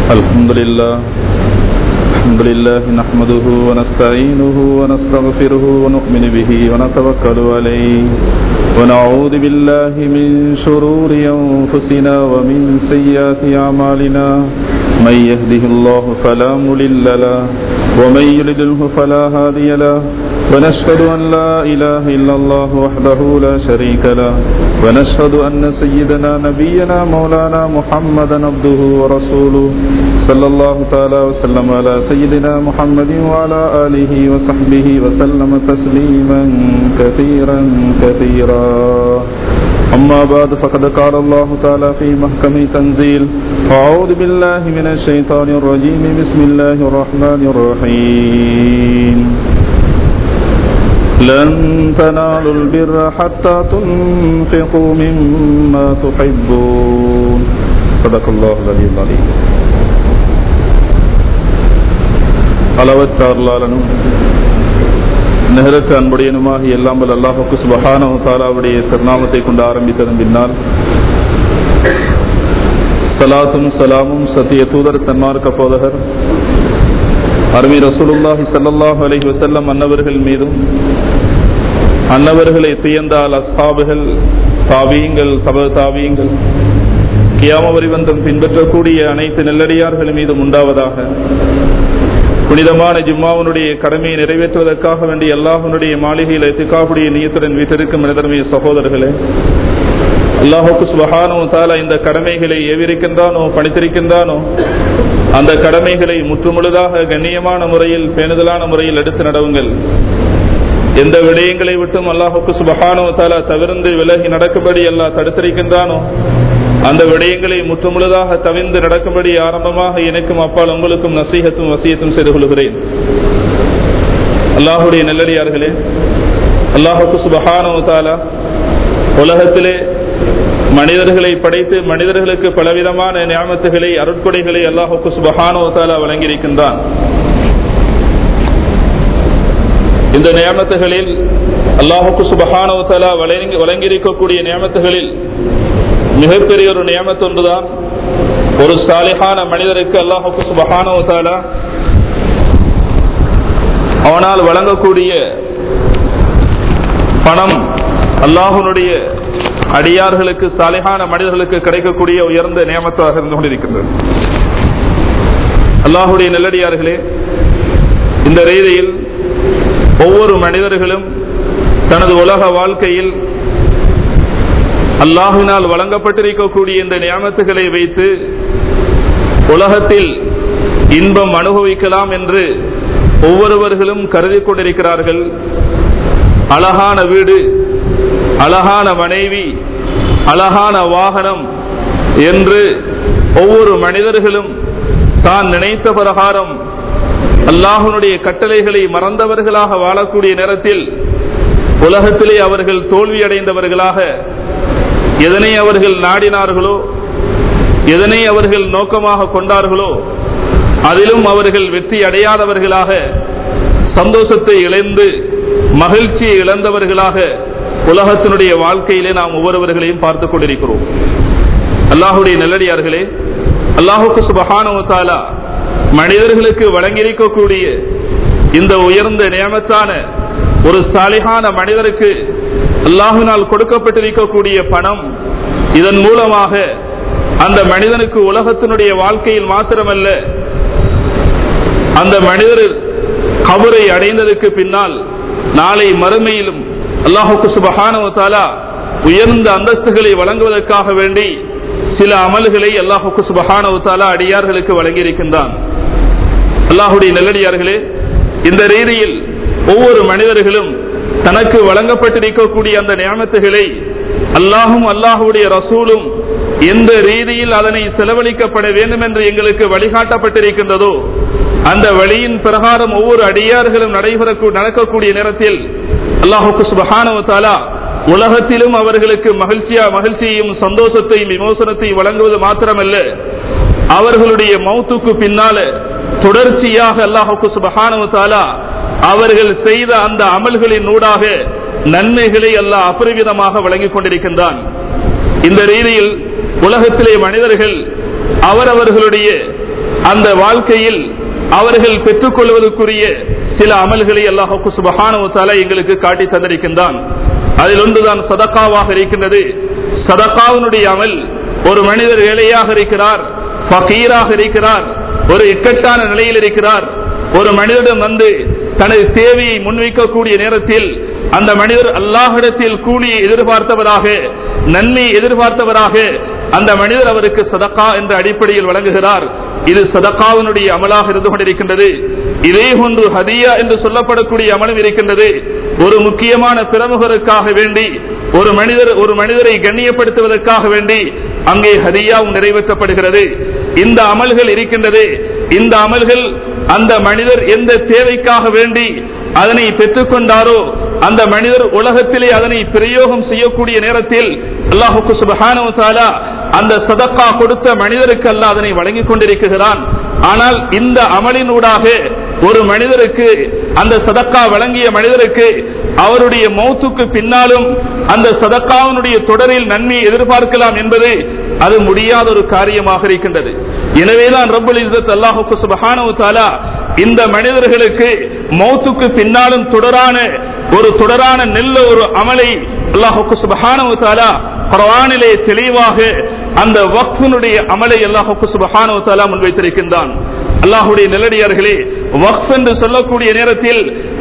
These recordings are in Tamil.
الحمد لله نحمده ونستعينه ونستغفره ونؤمن به ونتوكل عليه ونعوذ بالله من شرور أنفسنا ومن سيئات أعمالنا من يهده الله فلا مضل له ومن يضلل فلا هادي له ونشهد أن لا إله إلا الله وحده لا شريك له ونشهد أن سيدنا نبينا مولانا محمدا عبده ورسوله صلى الله تعالى وسلم على سيدنا محمد وعلى آله وصحبه وسلم تسليما كثيرا كثيرا أما بعد فقد قال الله تعالى في محكم تنزيل أعوذ بالله من الشيطان الرجيم بسم الله الرحمن الرحيم لن تنالوا البر حتى تنفقوا مما تحبون صدق الله العلي العظيم. அளவற்ற அருளாளனும் நிகரற்ற அன்புடையனுமாகி எல்லாம் வல்ல அல்லாஹ்வுக்கு சுப்ஹானஹு தஆலாவுடைய திருநாமத்தை கொண்டு ஆரம்பித்ததன் பின்னால் ஸலாத்தும் ஸலாமும் சத்திய தூதர் சன்மார்க்க போதகர் அருமை ரசூலுல்லாஹி ஸல்லல்லாஹு அலைஹி வஸல்லம் அன்னவர்கள் மீதும் அன்னவர்களை துயர்ந்தால் அஸ்ஹாபுகள் தாபீங்கள் தப தாபீங்கள் கியாம வரிவந்தம் பின்பற்றக்கூடிய அனைத்து நல்லடியார்கள் மீதும் உண்டாவதாக. புனிதமான ஜும்மாவுடைய கடமையை நிறைவேற்றுவதற்காக வேண்டிய அல்லாஹ்வுடைய மாளிகையில் இத்திகாஃபுடைய நியத்துடன் வீற்றிருக்கும் மனிதர்மைய சகோதரர்களே, அல்லாஹ்வுக்கு சுப்ஹானஹு தஆலா இந்த கடமைகளை ஏவிருக்கின்றானோ பணித்திருக்கின்றானோ அந்த கடமைகளை முற்றுமுழுதாக கண்ணியமான முறையில் பேணுதலான முறையில் எடுத்து நடவுங்கள். எந்த விடயங்களை விட்டும் அல்லாஹ்வுக்கு சுப்ஹானஹு தஆலா தவிர்ந்து விலகி நடக்கும்படி அல்லாஹ் தடுத்திருக்கின்றானோ அந்த விடயங்களை முற்றுமுழுதாக தவிர்ந்து நடக்கும்படி ஆரம்பமாக எனக்கும் அப்பால் உங்களுக்கும் நசீஹத்தும் வசியத்தும் செய்து கொள்கிறேன். அல்லாஹ்வுடைய நல்லடியார்களே, அல்லாஹ்வுக்கு சுப்ஹானஹு தஆலா உலகத்திலே மனிதர்களை படைத்து மனிதர்களுக்கு பலவிதமான நியாமத்துகளை அருட்கொடைகளை அல்லாஹ்வுக்கு சுப்ஹானஹு தஆலா வழங்கியிருக்கின்றான். இந்த நியாமத்துகளில் அல்லாஹ்வுக்கு சுப்ஹானஹு தஆலா வழங்கியிருக்கக்கூடிய நியாமத்துகளில் மிகப்பெரிய ஒரு நியாமத் ஒன்றுதான் ஒரு சாலிஹான மனிதருக்கு அல்லாஹ்வுக்கு சுப்ஹானஹு தஆலா அவனால் வழங்கக்கூடிய பணம் அல்லாஹ்வுடைய அடியார்களுக்கு சாலிஹான மனிதர்களுக்கு கிடைக்கக்கூடிய உயர்ந்த நியமத்தாக இருந்து கொண்டிருக்கின்றது. அல்லாஹ்வுடைய நல்லடியார்களே, இந்த ரீதியில் ஒவ்வொரு மனிதர்களும் தனது உலக வாழ்க்கையில் அல்லாஹ்வினால் வழங்கப்பட்டிருக்கக்கூடிய இந்த நியமத்துகளை வைத்து உலகத்தில் இன்பம் அனுபவிக்கலாம் என்று ஒவ்வொருவர்களும் கருதி கொண்டிருக்கிறார்கள். அழகான வீடு, அழகான மனைவி, அழகான வாகனம் என்று ஒவ்வொரு மனிதர்களும் தான் நினைத்த பிரகாரம் அல்லாஹ்வுடைய கட்டளைகளை மறந்தவர்களாக வாழக்கூடிய நேரத்தில் உலகத்திலே அவர்கள் தோல்வியடைந்தவர்களாக, எதனை அவர்கள் நாடினார்களோ எதனை அவர்கள் நோக்கமாக கொண்டார்களோ அதிலும் அவர்கள் வெற்றி அடையாதவர்களாக, சந்தோஷத்தை இழந்து மகிழ்ச்சியை இழந்தவர்களாக உலகத்தினுடைய வாழ்க்கையிலே நாம் ஒவ்வொருவர்களையும் பார்த்துக் கொண்டிருக்கிறோம். அல்லாஹ்வுடைய நல்லடியார்களே, அல்லாஹ்வுக்கு சுப்ஹானஹு தஆலா மனிதர்களுக்கு வழங்கியிருக்கக்கூடிய இந்த உயர்ந்த நியமத்தான ஒரு சாலிஹான மனிதருக்கு அல்லாஹ்வினால் கொடுக்கப்பட்டிருக்கக்கூடிய பணம், இதன் மூலமாக அந்த மனிதனுக்கு உலகத்தினுடைய வாழ்க்கையில் மாத்திரமல்ல, அந்த மனிதர் கபரை அடைந்ததற்கு பின்னால் நாளை மறுமையிலும் அல்லாஹ்வுக்கு சுப்ஹானஹு தஆலா உயர்ந்த அந்தஸ்துகளை வழங்குவதற்காக வேண்டி சில அமல்களை அல்லாஹ்வுக்கு சுப்ஹானஹு தஆலா அடியார்களுக்கு வழங்கியிருக்கின்றான். அல்லாஹ்வுடைய நல்லடியார்களே, இந்த ரீதியில் ஒவ்வொரு மனிதர்களும் தனக்கு வழங்கப்பட்டிருக்கக்கூடிய அந்த நியமத்துகளை அல்லாஹும் அல்லாஹ்வுடைய ரசூலும் எந்த ரீதியில் அதனை செலவழிக்கப்பட வேண்டும் என்று எங்களுக்கு வழிகாட்டப்பட்டிருக்கின்றதோ அந்த வழியின் பிரகாரம் ஒவ்வொரு அடியார்களும் நடக்கக்கூடிய நேரத்தில் அல்லாஹ்வுக்கு சுப்ஹானஹு தஆலா உலகத்திலும் அவர்களுக்கு மகிழ்ச்சியையும் சந்தோஷத்தையும் விமோசனத்தையும் வழங்குவது மாத்திரமல்ல, அவர்களுடைய மௌத்துக்கு பின்னால தொடர்ச்சியாக அல்லாஹ்வுக்கு சுப்ஹானஹு தஆலா அவர்கள் செய்த அந்த அமல்களின் ஊடாக நன்மைகளை அல்லாஹ் அபரிவிதமாக வழங்கிக் கொண்டிருக்கின்றான். இந்த ரீதியில் உலகத்திலே மனிதர்கள் அவரவர்களுடைய அந்த வாழ்க்கையில் அவர்கள் பெற்றுக் கொள்வதற்குரிய சில அமல்களை அல்லாஹ் சுப்ஹானஹு வ தஆலா எங்களுக்கு காட்டி தந்திருக்கின்றான். அதில் ஒன்றுதான் சதகாவாக இருக்கின்றது. சதகாவினுடைய அமல், ஒரு மனிதர் ஏழையாக இருக்கிறார், ஃபகீராக இருக்கிறார், ஒரு இக்கட்டான நிலையில் இருக்கிறார், ஒரு மனிதரிடம் வந்து தனது தேவையை முன்வைக்கக்கூடிய நேரத்தில் அந்த மனிதர் அல்லாஹ்விடத்தில் கூலியை எதிர்பார்த்தவராக, நன்மை எதிர்பார்த்தவராக அந்த மனிதர் அவருக்கு சதகா என்ற அடிப்படையில் வழங்குகிறார். இது சதகாவினுடைய அமலாக இருந்து கொண்டிருக்கின்றது. இதே போன்று ஹதியா என்று சொல்லப்படக்கூடிய அமலும் இருக்கின்றது. ஒரு முக்கியமான பிரமுகருக்காக வேண்டி ஒரு மனிதரை கண்ணியப்படுத்துவதற்காக வேண்டி அங்கே ஹதியாவும் நிறைவேற்றப்படுகிறது. இந்த அமல்கள் இருக்கின்றது. இந்த அமல்கள் அந்த மனிதர் எந்த தேவைக்காக வேண்டி அதனை பெற்றுக்கொண்டாரோ அந்த மனிதர் உலகத்திலே அதனை பிரயோகம் செய்யக்கூடிய நேரத்தில் அல்லாஹ் சுப்ஹானஹு வ தஆலா அந்த சதகா கொடுத்த மனிதருக்கு அல்லாஹ் அதனை வழங்கிக் கொண்டிருக்கிறான். ஆனால் இந்த அமலினூடாக ஒரு மனிதருக்கு, அந்த சதகா வழங்கிய மனிதருக்கு அவருடைய மௌத்துக்கு பின்னாலும் அந்த சதகாவினுடைய தொடரில் நன்மையை எதிர்பார்க்கலாம் என்பது அது முடியாத ஒரு காரியமாக இருக்கின்றது. எனவேதான் ரப்புல் இஸ்ஸத் அல்லாஹ் சுப்ஹானஹு வ தஆலா இந்த மனிதர்களுக்கு மௌத்துக்கு பின்னாலும் தொடரான நல்ல ஒரு அமலை அல்லாஹ் சுப்ஹானஹு வ தஆலா குர்ஆனிலே தெளிவாக அந்த வக்ஃபினுடைய அமலை அல்லாஹ் சுப்ஹானஹு வ தஆலா முன்வைத்திருக்கின்றான். அல்லாஹ்வுடைய நல்லடியார்களே, வக்ஃப் என்று சொல்லக்கூடிய நேரத்தில்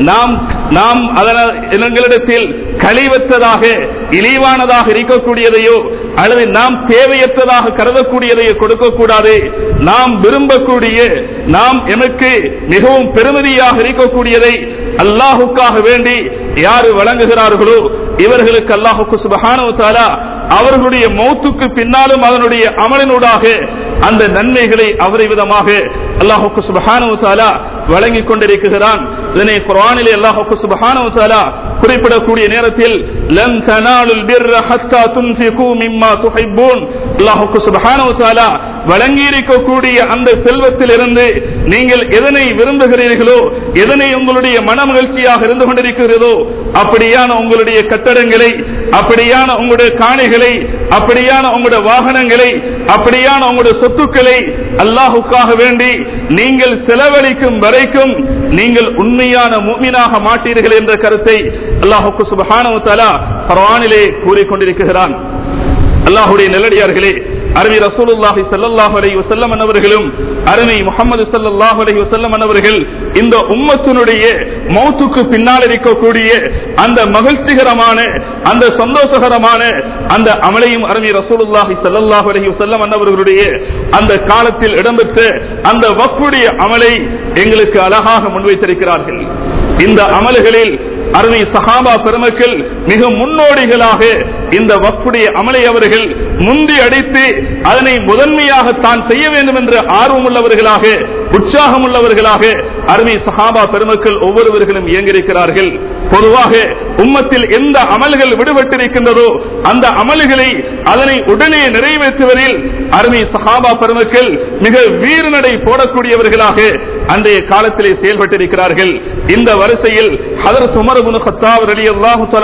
நாம் எங்களிடத்தில் கழிவற்றதாக, இழிவானதாக இருக்கக்கூடியதையோ அல்லது நாம் தேவையற்றதாக கருதக்கூடியதையோ கொடுக்கக்கூடாது. நாம் விரும்பக்கூடிய, நாம் எமக்கு மிகவும் பெருமதியாக இருக்கக்கூடியதை அல்லாஹுக்காக வேண்டி யாரு வழங்குகிறார்களோ இவர்களுக்கு அல்லாஹ் சுப்ஹானஹு வ தஆலா அவர்களுடைய மௌத்துக்கு பின்னாலும் அதனுடைய அமலினூடாக அந்த நன்மைகளை அபரிவிதமாக அல்லாஹ் சுப்ஹானஹு வ தஆலா வழங்கிக் கொண்டிருக்கிறான். இதனை குர்ஆனிலே அல்லாஹ் சுப்ஹானஹு வ தஆலா குறிப்பிடக்கூடிய நேரத்தில் லன் தனாலுல் பிர்ர ஹத்தா துன்ஃபிகு மிம்மா துஹிப்பூன், அல்லாஹ் சுப்ஹானஹு வ தஆலா வழங்கி இருக்கக்கூடிய அந்த செல்வத்திலிருந்து நீங்கள் எதனை விரும்புகிறீர்களோ, எதனை உங்களுடைய மனமகிழ்ச்சியாக இருந்து கொண்டிருக்கிறதோ அப்படியான உங்களுடைய கட்டடங்களை, அப்படியான உங்களுடைய காணிகளை, அப்படியான உங்களுடைய வாகனங்களை, அப்படியான உங்களுடைய சொத்துக்களை அல்லாஹுக்காக வேண்டி நீங்கள் செலவழிக்கும் வரைக்கும் நீங்கள் உண்மையான முஃமினாக மாட்டீர்கள் என்ற கருத்தை அல்லாஹ் சுப்ஹானஹு வ தஆலா குர்ஆனிலே கூறிக்கொண்டிருக்கிறான். அல்லாஹ்வுடைய நல்லடியார்களே, அருமை ரசூலுல்லாஹி ஸல்லல்லாஹு அலைஹி வஸல்லம் அவர்களும் அருமை முஹம்மது ஸல்லல்லாஹு அலைஹி வஸல்லம் அவர்கள் இந்த உம்மத்தினுடைய மௌத்துக்கு பின்னால் இருக்கக்கூடிய அந்த மகிழ்ச்சிகரமான, அந்த சந்தோஷகரமான அந்த அமலையும் அருமை ரசூலுல்லாஹி ஸல்லல்லாஹு அலைஹி வஸல்லம் அவர்களுடைய அந்த காலத்தில் இடம்பெற்ற அந்த வக்ஃபுடைய அமலை எங்களுக்கு அழகாக முன்வைத்திருக்கிறார்கள். இந்த அமல்களில் அருமை சஹாபா பெருமக்கள் மிக முன்னோடிகளாக இந்த வக்ஃபுடைய அமலை அவர்கள் முந்தி அடித்து அதனை முதன்மையாக தான் செய்ய வேண்டும் என்ற ஆர்வம் உள்ளவர்களாக, உற்சாகம் உள்ளவர்களாக அருமை சஹாபா பெருமக்கள் ஒவ்வொருவர்களும் இயங்கியிருக்கிறார்கள். பொதுவாக உம்மத்தில் எந்த அமல்கள் விடுபட்டிருக்கின்றதோ அந்த அமல்களை அதனை உடனே நிறைவேற்றுவதில் அருமை சஹாபா பெருமக்கள் மிக வீரநடை போடக்கூடியவர்களாக அன்றைய காலத்திலே செயல்பட்டிருக்கிறார்கள். இந்த வரிசையில் ஹதரத் உமர் இப்னு கத்தாப் ரலியல்லாஹு தஆலா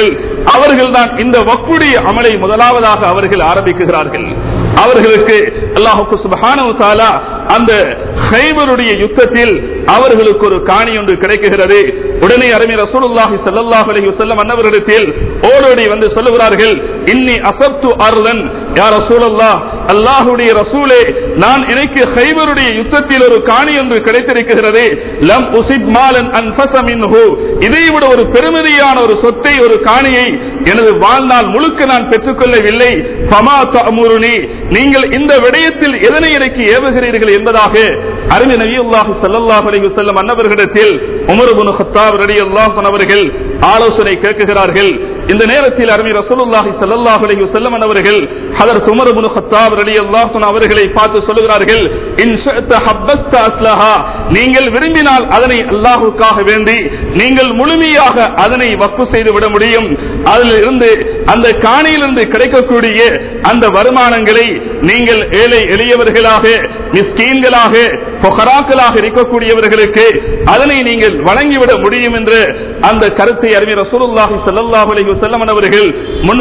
அவர்கள் தான் இந்த வக்ஃபுடைய அமலை முதலாவதாக அவர்கள் ஆரம்பிக்கிறார்கள். அவர்களுக்கு அல்லாஹ் சுப்ஹானஹு வ தஆலா அந்த கைபருடைய யுத்தத்தில் அவர்களுக்கு ஒரு காணி ஒன்று கிடைக்குகிறது. உடனே அருமை ரசூலுல்லாஹி ஸல்லல்லாஹு அலைஹி வஸல்லம் அன்னவரிடத்தில் ஓடோடி வந்து சொல்லுகிறார்கள், இன்னி அஸப்து அர்லன் யா ரசூலல்லாஹ், அல்லாஹ்வுடைய ரசூலே, நான் எனக்கு கைபருடைய யுத்தத்தில் ஒரு காணி ஒன்று கிடைத்திருக்கிறது. லம் உஸிப் மாலன் அன்ஃபஸ மின்ஹு, இதைவிட ஒரு பெருமதியான ஒரு சொத்தை, ஒரு காணியை எனது வாழ்நாள் முழுக்க நான் பெற்றுக்கொள்ளவில்லை. ஃபமா தஅமுருனி, நீங்கள் இந்த விடயத்தில் எதனை எனக்கு ஏவுகிறீர்கள் என்பதாக அருமை நபியுல்லாஹி ஸல்லல்லாஹு அலைஹி வஸல்லம் அன்னவர்களிடத்தில் உமர் இப்னு கத்தாப் ரலியல்லாஹு அன்ஹு அவர்கள் ஆலோசனை கேட்கிறார்கள். இந்த நேரத்தில் அருமை ரசூலுல்லாஹி ஸல்லல்லாஹு அலைஹி வஸல்லம் அவர்கள் ஹஜ்ரத் உமர் இப்னு கத்தாப் ரலியல்லாஹு அன்ஹு அவர்களை பார்த்து சொல்கிறார்கள், இன் ஷஅத ஹப்பஸ்த அஸ்லஹா, நீங்கள் விரும்பினால் அதனை அல்லாஹ்வுக்காக வேண்டி நீங்கள் முழுமையாக அதனை வக்ஃப் செய்து விட முடியும். அதில் இருந்து, அந்த காணியிலிருந்து கிடைக்கக்கூடிய அந்த வருமானங்களை நீங்கள் ஏழை எளியவர்களாக, மிஸ்கீன்களாக, ஃபுகராக்களாக இருக்கக்கூடியவர்களுக்கு அதனை நீங்கள் வழங்கிவிட முடியும் என்று அந்த கருத்தை அருமை ரசூலுல்லாஹி ஸல்லல்லாஹு அலைஹி வஸல்லம் அவர்கள்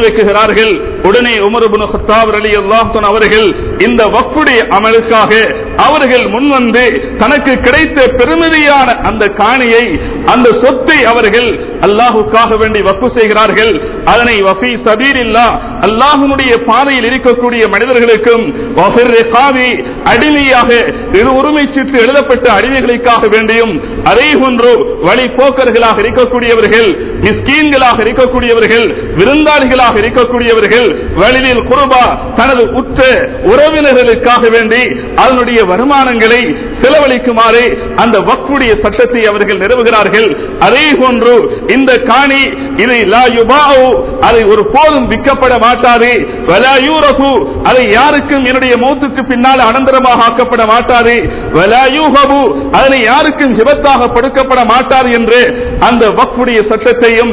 முன்வைக்கிறார்கள். உடனே உமர் இப்னு கத்தாப் ரலியல்லாஹு அன்ஹு அவர்கள் இந்த வக்ஃபுடைய அமலுக்காக அவர்கள் முன்வந்து தனக்கு கிடைத்த பெருமதியான அந்த காணியை, அந்த சொத்தை அவர்கள் அல்லாஹுக்காக வேண்டி வக்ஃப் செய்கிறார்கள். அதனை வஃபி சபீலில்லாஹ், அல்லாஹ்வுடைய பாதையில் இருக்கக்கூடிய மனிதர்களுக்கும், வஃபிர் ரிகாபி, அடிமையாக உரிமை சீட்டு எழுதப்பட்ட அடிமைகளுக்காக வேண்டியும், அதே போன்று வழி போக்கர்களாக இருக்கக்கூடியவர்கள், மிஸ்கீன்களாக இருக்கக்கூடியவர்கள், விருந்தாளிகளாக இருக்கக்கூடியவர்கள், வழியில் குர்பா தனது உற்ற உறவினர்களுக்காக வேண்டி அதனுடைய வருமானங்களை செலவழிக்குமாறு அந்த வக்ஃபுடைய சட்டத்தை அவர்கள் நிறுவுகிறார்கள். அதே போன்று இந்த காணி இதை லா யுபாஉ, அதை ஒரு போதும் விற்கப்பட மாட்டாது. வலா யூரஃபு, அதை யாருக்கும் என்னுடைய மௌத்துக்கு பின்னால் அனந்தரமாக ஆக்கப்பட மாட்டாது. வலா யூஹபு, அதனை யாருக்கும் ஹிபத்தாக படுக்கப்பட மாட்டாது என்று அந்த வக்ஃபுடைய சட்டத்தையும்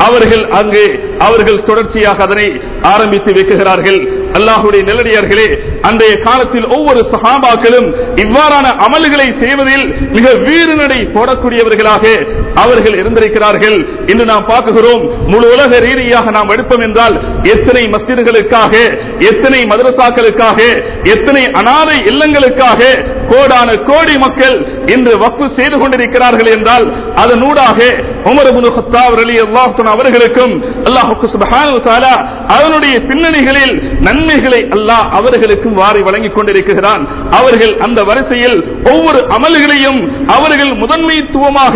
அவர்கள் தொடர்ச்சியாக அதனை ஆரம்பித்து வைக்கிறார்கள். அல்லாஹ்வுடைய நல்லடியார்களே, அன்றைய காலத்தில் ஒவ்வொரு சஹாபாக்களும் இவ்வாறான அமல்களை செய்வதில் மிக வீறுநடை போடக்கூடியவர்களாக அவர்கள் இருந்திருக்கிறார்கள். இன்று நாம் பார்க்கிறோம், முழு உலக ரீதியாக நாம் எடுப்போம் என்றால் எத்தனை மஸ்ஜிதுகளுக்காக, எத்தனை மதரசாக்களுக்காக, எத்தனை அனாதை இல்லங்களுக்காக கோடான கோடி மக்கள் இன்று வக்ஃப் செய்து கொண்டிருக்கிறார்கள் என்றால் அதனூடாக உமர் இப்னு கத்தாப் ரலியல்லாஹு அன்ஹு அவர்களுக்கும் அல்லாஹ் சுப்ஹானஹு வ தஆலா அதனுடைய பின்னணிகளில் நன்மைகளை அல்லாஹ் அவர்களுக்கும் வாரி வழங்கிக் கொண்டிருக்கிறான். அவர்கள் அந்த வரிசையில் ஒவ்வொரு அமல்களையும் அவர்கள் முதன்மைத்துவமாக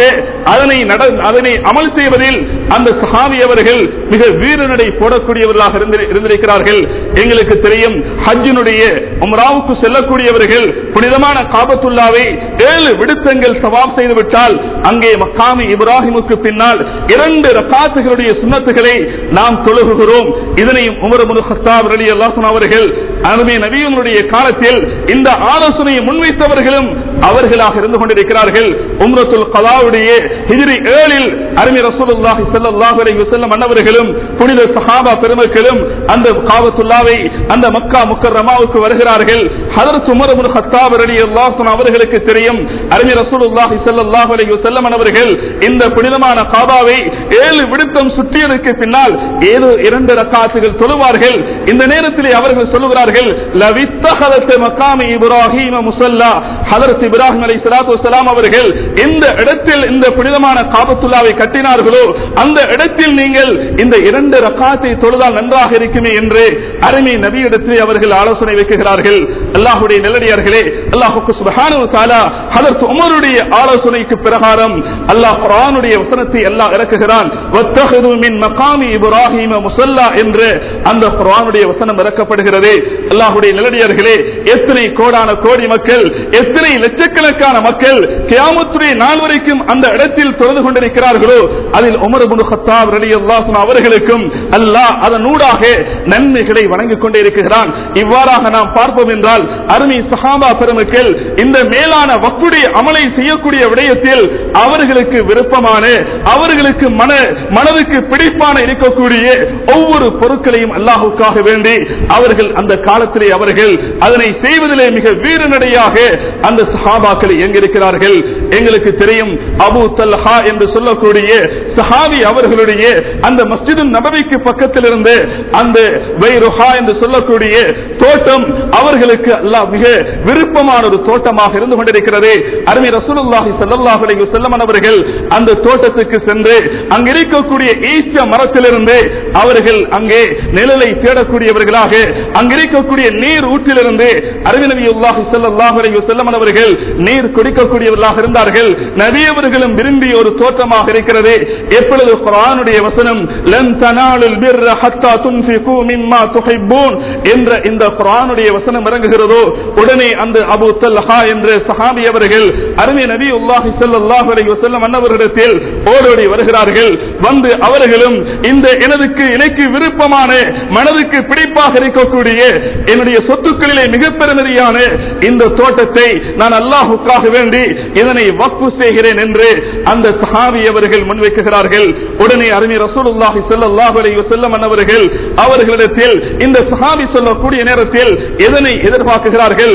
அதனை அமல் செய்வதில் அந்த சஹாபி அவர்கள் மிக வீரநடை போடக்கூடியவர்களாக இருந்திருக்கிறார்கள். எங்களுக்கு தெரியும், ஹஜ்ஜினுடைய உம்ராவுக்கு செல்லக்கூடியவர்கள் புனிதமான காபத்துல்லாவை 7 விடுத்தங்கள் தவாப் செய்துவிட்டால் அங்கே மக்காமி இப்ராஹிமுக்கு பின்னால் 2 ரக்காத்துகளுடைய சுன்னத்துகளை நாம் தொழுகிறோம். இதனையும் உமர் இப்னு கத்தாப் ரலியல்லாஹு அன்ஹு அவர்கள் அருமை நபியினுடைய காலத்தில் இந்த ஆலோசனையை முன்வைத்தவர்களும் அவர்களாக இருந்து கொண்டிருக்கிறார்கள். உம்ரத்துல் கலாவுடைய ஹிஜ்ரி 7 அருமை ரசூலுல்லாஹி ஸல்லல்லாஹு அலைஹி வஸல்லம் அன்னவர்களும் புனித சஹாபா பெருமக்களும் அந்த காபத்துல்லாவை, அந்த மக்கா முக்கர்ரமாவுக்கு வருகிறார்கள். ஹஜ்ரத் உமர் இப்னு கத்தாப் ரலியல்லாஹு அன்ஹு அவர்களுக்கு தெரியும், அருமை ரசூலுல்லாஹி ஸல்லல்லாஹு அலைஹி வஸல்லம் அன்னவர்கள் இந்த புனிதமான காபாவை 7 விடுத்தம் சுற்றியதற்கு பின்னால் ஏதோ 2 ரக்காத்துகள் தொழுவார்கள். இந்த நேரத்தில் அவர்கள் சொல்லுகிறார்கள், லவித்தஹலத் மகாமி இப்ராஹீம் முஸல்லா, ஹஜ்ரத் இப்ராஹிம் அலைஹிஸ்ஸலாத்து வஸ்ஸலாம் அவர்கள் இந்த இடத்தில் இந்த புனிதமான காபத்துல்லாவை கட்டினார்களோ அந்த இடத்தில் நீங்கள் இந்த 2 ரக்காத்தை தொழுதால் நன்றாக இருக்குமே என்று அருமை நபியிடத்தில் அவர்கள் ஆலோசனை வைக்கிறார்கள். அல்லாஹ்வுடைய நல்லடியார்களே, அல்லாஹ் சுப்ஹானஹு வ தஆலா ஹஜ்ரத் உமருடைய ஆலோசனைக்கு பிரகாரம் அல்லாஹ் குர்ஆனுடைய வசனத்தை அல்லாஹ் இறக்குகிறான். வத்தஹது மின் மகாமி இப்ராஹீம் முஸல்லா என்று அந்த குர்ஆனுடைய வசனம் இறக்கப்படுகிறது. அல்லாஹ்வுடைய நல்லடியார்களே, எத்தனை கோடான கோடி மக்கள், எத்தனை லட்சக்கணக்கான மக்கள் கியாமத்துடைய நாள் வரைக்கும் அந்த இடத்தில் தொழுது கொண்டிருக்கிறார்களோ அதில் உமர் இப்னு கத்தாப் ரலியல்லாஹு அன்ஹு அவர்களுக்கும் அல்லாஹ் அதனூடாக நன்மைகளை வழங்கிக் கொண்டே இருக்கிறான். இவ்வாறாக நாம் பார்ப்போம் என்றால் அருமை சஹாபா பெருமக்கள் இந்த மேலான வக்ஃபுடைய அமலை செய்யக்கூடிய விடயத்தில் அவர்களுக்கு விருப்பமான, அவர்களுக்கு மனதுக்கு பிடிப்பான இருக்கக்கூடிய ஒவ்வொரு பொருட்களையும் அல்லாஹ்வுக்காக வேண்டி அவர்கள் அந்த காலத்திலே அவர்கள் அதனை செய்வதிலே மிக வீரநடையாக அந்த சஹாபாக்களை இயங்கியிருக்கிறார்கள். எங்களுக்கு தெரியும், அபூ தல்ஹா என்று சொல்லக்கூடிய சஹாபி அவர்களுடைய அந்த மஸ்ஜிது நபவிக்கு பக்கத்தில் இருந்து அந்த பைருஹா என்று சொல்லக்கூடிய தோட்டம் அவர்களுக்கு அல்லாஹ் மிக விருப்பமான ஒரு தோட்டமாக இருந்து கொண்டிருக்கிறது. அருமை ரசூலுல்லாஹி ஸல்லல்லாஹு அலைஹி வஸல்லம் அவர்கள் அந்த தோட்டத்துக்கு சென்று அங்கு இருக்கக்கூடிய ஈச்ச மரத்திலிருந்து அவர்கள் அங்கே நிழலை தேடக்கூடியவர்களாக, அங்கு இருக்கக்கூடிய நீர் ஊற்றிலிருந்து அருமை நபியுல்லாஹி ஸல்லல்லாஹு அலைஹி வஸல்லம் அவர்கள் நீர் குடிக்கக்கூடியவர்களாக இருந்தார்கள். நபி அவர்களும் விரும்பிய ஒரு தோட்டமாக இருக்கிறது. எப்பொழுது குர்ஆனுடைய வசனம் லன் தனாலுல் பிர்ர ஹத்தா துன்ஃபிகு மிம்மா துஹிப்பூன் என்ற இந்த குர்ஆனுடைய வசனம் இறங்குகிறதோ உடனே அந்த அபூ தல்ஹா என்ற சஹாபி அவர்கள் அருமை நபியுல்லாஹி ஸல்லல்லாஹு அலைஹி வஸல்லம் அன்னவர்களிடத்தில் ஓடோடி வருகிறார்கள். வந்து அவர்களும் இந்த எனக்கு விருப்பமான, மனதுக்கு பிடிப்பாக இருக்கக்கூடிய என்னுடைய சொத்துக்களிலே மிக பெருமதியான இந்த தோட்டத்தை நான் அல்லாஹ்வுக்காக வேண்டி இதனை வக்ஃப் செய்கிறேன் என்று அந்த சஹாபி அவர்கள் முன்வைக்கிறார்கள். உடனே அருமை ரசூலுல்லாஹி ஸல்லல்லாஹு அலைஹி வஸல்லம் அவர்களிடத்தில் இந்த சஹாபி சொல்லக்கூடிய நேரத்தில் எதனை எதிர்பார்க்கிறார்கள்?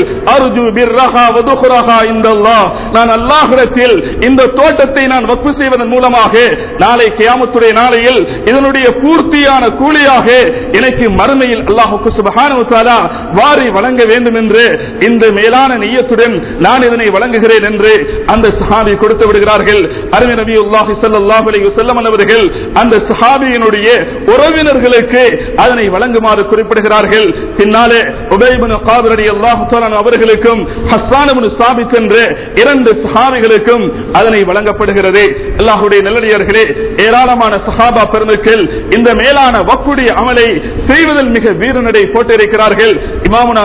அர்ஜு பிர்ரஹா வ துக்ரஹா இன்தல்லாஹ், நான் அல்லாஹ்விடத்தில் இந்த தோட்டத்தை நான் வக்ஃப் செய்வதன் மூலமாக நாளை கியாமத்துடைய நாளையில் இதனுடைய பூர்த்தியான கூலியாக எனக்கு மறுமையில் அல்லாஹ் சுப்ஹானஹு வ தஆலா வாரி வழங்க வேண்டும் என்று இந்த மேலான நிய்யத்துடன் நான் இதனை வழங்குகிறேன் என்று அந்த சஹாபி கொடுத்து விடுகிறார்கள். அருமை நபியுல்லாஹி ஸல்லல்லாஹு அலைஹி வஸல்லம் அவர்கள் அந்த சஹாபியினுடைய உறவினர்களுக்கு அதனை வழங்குமாறு குறிப்பிடுகிறார்கள். பின்னாலே உபய் இப்னு காப் ரலியல்லாஹு தஆலா அவர்களுக்கும் ஹஸ்ஸான் இப்னு சாபித் என்ற இரண்டு சஹாபிகளுக்கும் அதனை வழங்கப்படுகிறது. அல்லாஹ்வுடைய நல்லடியார்களே, ஏராளமான சஹாபா பெருமக்கள் இந்த மேலான வக்ஃபுடைய அமலை செய்வதில் மிக வீரநடை போட்டிருக்கிறார்கள். இமாமுனா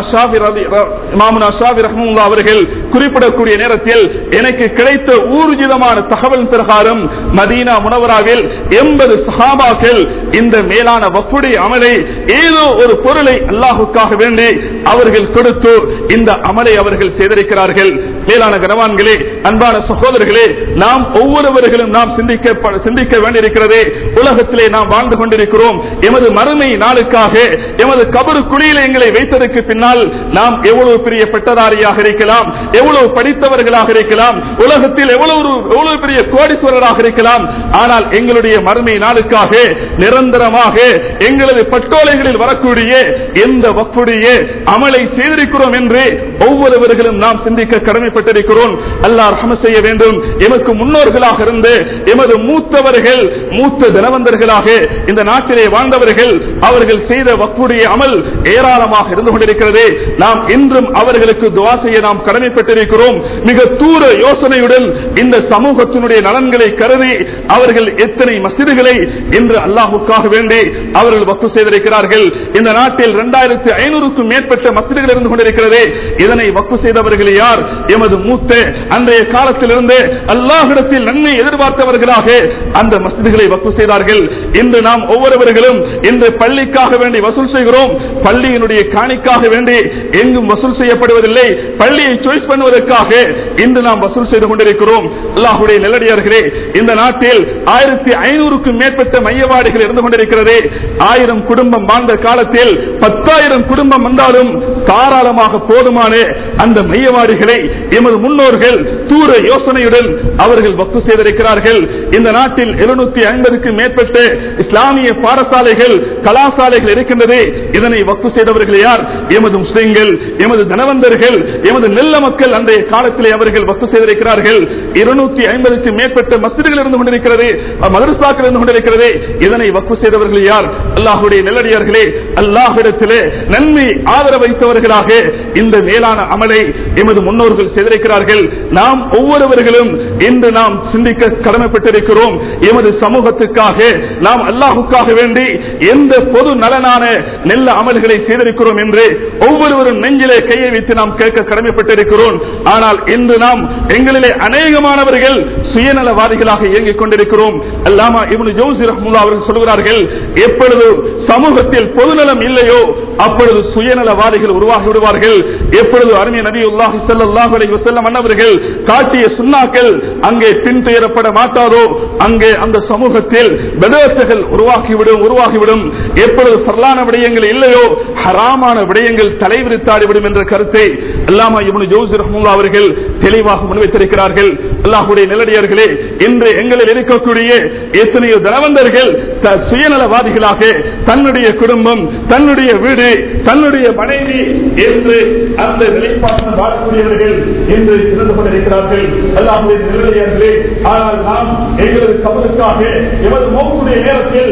ஷாஃபி ரஹ்மத்துல்லாஹி அவர்கள் குறிப்பிடக்கூடிய நேரத்தில் எனக்கு கிடைத்த ஊர்ஜிதமான தகவல் பிரகாரம் மதீனா முனவராவில் 80 சஹாபாக்கள் இந்த மேலான வக்ஃபுடைய அமலை ஏதோ ஒரு பொருளை அல்லாஹ்வுக்காக வேண்டி அவர்கள் கொடுத்து இந்த அமலை அவர்கள் செய்திருக்கிறார்கள். மேலான கனவான்களே, அன்பான சகோதரர்களே, நாம் ஒவ்வொருவர்களும் நாம் சிந்திக்க வேண்டியிருக்கிறது. உலகத்திலே நாம் வாழ்ந்து கொண்டிருக்கிறோம். எமது மறுமை நாளுக்காக எமது கபரு குழியில் எங்களை வைத்ததற்கு பின்னால் நாம் எவ்வளவு பெரிய பட்டதாரியாக இருக்கலாம், எவ்வளவு படித்தவர்களாக இருக்கலாம், உலகத்தில் எவ்வளவு பெரிய கோடீஸ்வரராக இருக்கலாம். ஆனால் எங்களுடைய மறுமை நாளுக்காக நிரந்தரமாக எங்களது பட்டோலைகளில் வரக்கூடிய எந்த வக்ஃபுடைய அமலை செய்திருக்கிறோம் என்று ஒவ்வொருவர்களும் நாம் சிந்திக்க கடமைப்பட்டிருக்கிறோம். அல்லாஹ் ரஹ்மத் செய்ய வேண்டும். எமக்கு முன்னோர்களாக இருந்து எமது மூத்தவர்கள், மூத்த தனவந்தர்களாக இந்த நாட்டிலே வாழ்ந்தவர்கள், அவர்கள் செய்த வக்ஃபுடைய அமல் ஏராளமாக இருந்து கொண்டிருக்கிறது. நாம் இன்றும் அவர்களுக்கு துஆ செய்ய நாம் கடமைப்பட்டிருக்கிறோம். மிக தூர யோசனையுடன் இந்த சமூகத்தினுடைய நலன்களை கருதி அவர்கள் எத்தனை மஸ்ஜிதுகளை இன்று அல்லாஹ்வுக்காக வேண்டி அவர்கள் வக்ஃப் செய்திருக்கிறார்கள். இந்த நாட்டில் 2500க்கும் மேற்பட்ட மஸ்ஜிதுகள் இருந்து கொண்டிருக்கிறது. இதனை வக்ஃப் செய்தவர்கள் யார்? எமது மூத்த அன்றைய காலத்திலிருந்து அல்லாஹ்விடத்தில் நன்மை எதிர்பார்த்தவர்களாக அந்த மஸ்ஜிதுகளை வக்ஃப் செய்தார்கள். இன்று நாம் ஒவ்வொருவர்களும் இன்று பள்ளிக்காக வேண்டி வசூல் செய்கிறோம். பள்ளியினுடைய காணிக்காக வேண்டி எங்கும் வசூல் செய்யப்படுவதில்லை. பள்ளியை சாய்ஸ் பண்ணுவதற்காக இன்று நாம் வசூல் செய்து கொண்டிருக்கிறோம். அல்லாஹ்வுடைய நல்லடியார்களே, இந்த நாட்டில் 1500க்கும் மேற்பட்ட மையவாடிகள் இருந்து கொண்டிருக்கிறது. 1000 குடும்பம் வாழ்ந்த காலத்தில் 10,000 குடும்பம் வந்தாலும் தாராளமாக போதுமான அந்த மையவாடிகளை எமது முன்னோர்கள் தூர யோசனையுடன் அவர்கள் வக்ஃப் செய்திருக்கிறார்கள். இந்த நாட்டில் 750க்கும் மேற்பட்ட இஸ்லாமிய பாடசாலைகள், கலாசாலைகள் இருக்கின்றது. இதனை வக்ஃப் செய்தவர்கள் யார்? எமது முஸ்லிம்கள், எமது தனவந்தர்கள், எமது நெல்ல மக்கள் அன்றைய காலத்திலே அவர்கள் வக்ஃப் செய்திருக்கிறார்கள். 250க்கும் மேற்பட்ட மஸ்ஜிதுகள் இருந்து கொண்டிருக்கிறது, மதரசாக்கள் இருந்து கொண்டிருக்கிறது. இதனை வக்ஃப் செய்தவர்கள் யார்? அல்லாஹ்வுடைய நல்லடியார்களே, அல்லாஹ்விடத்திலே நன்மை ஆதரவு வைத்தவர்களாக இந்த மேலான அமலை எமது முன்னோர்கள் செய்திருக்கிறார்கள். நாம் ஒவ்வொருவர்களும் இன்று நாம் சிந்திக்க கடமைப்பட்டிருக்கிறோம். எமது சமூகத்துக்காக நாம் அல்லாஹ்வுக்காக வேண்டி எந்த பொது நலனான நல்ல அமல்களை செய்திருக்கிறோம் என்று ஒவ்வொருவரும் நெஞ்சிலே கையை வைத்து நாம் கேட்க கடமைப்பட்டிருக்கிறோம். ஆனால் இன்று நாம் எங்களிலே அநேகமானவர்கள் சுயநலவாதிகளாக இயங்கிக் கொண்டிருக்கிறோம். அல்லாமா இப்னு ஜௌசி ரஹ்மத்துல்லாஹி அவர்கள் சொல்கிறார்கள், எப்பொழுது சமூகத்தில் பொதுநலம் இல்லையோ அப்பொழுது சுயநலவாதிகள் உருவாகி விடுவார்கள். எப்பொழுது அருமை நபியுல்லாஹி ஸல்லல்லாஹு அலைஹி வஸல்லம் அவர்கள் காட்டிய சுன்னாக்கள் அங்கே பின்துயரப்பட மாட்டாதோ அங்கே அந்த சமூகத்தில் பதஅத்துகள் உருவாகிவிடும். எப்பொழுது ஃபர்லான விடயங்கள் இல்லையோ ஹராமான விடயங்கள் தலைவிரித்தாடிவிடும் என்ற கருத்தை அல்லாமா இப்னு ஜௌசி ரஹ்மத்துல்லாஹி அவர்கள் தெளிவாக முன்வைத்திருக்கிறார்கள். அல்லாஹ்வுடைய நல்லடியார்களே, இன்று எங்களில் இருக்கக்கூடிய எத்தனையோ தனவந்தர்கள் சுயநலவாதிகளாக தன்னுடைய குடும்பம், தன்னுடைய வீடு, தன்னுடைய மனைவி என்று அந்த நிலைப்பாட்டில் வாழக்கூடியவர்கள் என்று இருந்து கொண்டிருக்கிறார்கள். அல்லாஹ்வுடைய நல்லடியார்களே, ஆனால் நாம் எங்களது கபருக்காக எமது மௌத்துடைய நேரத்தில்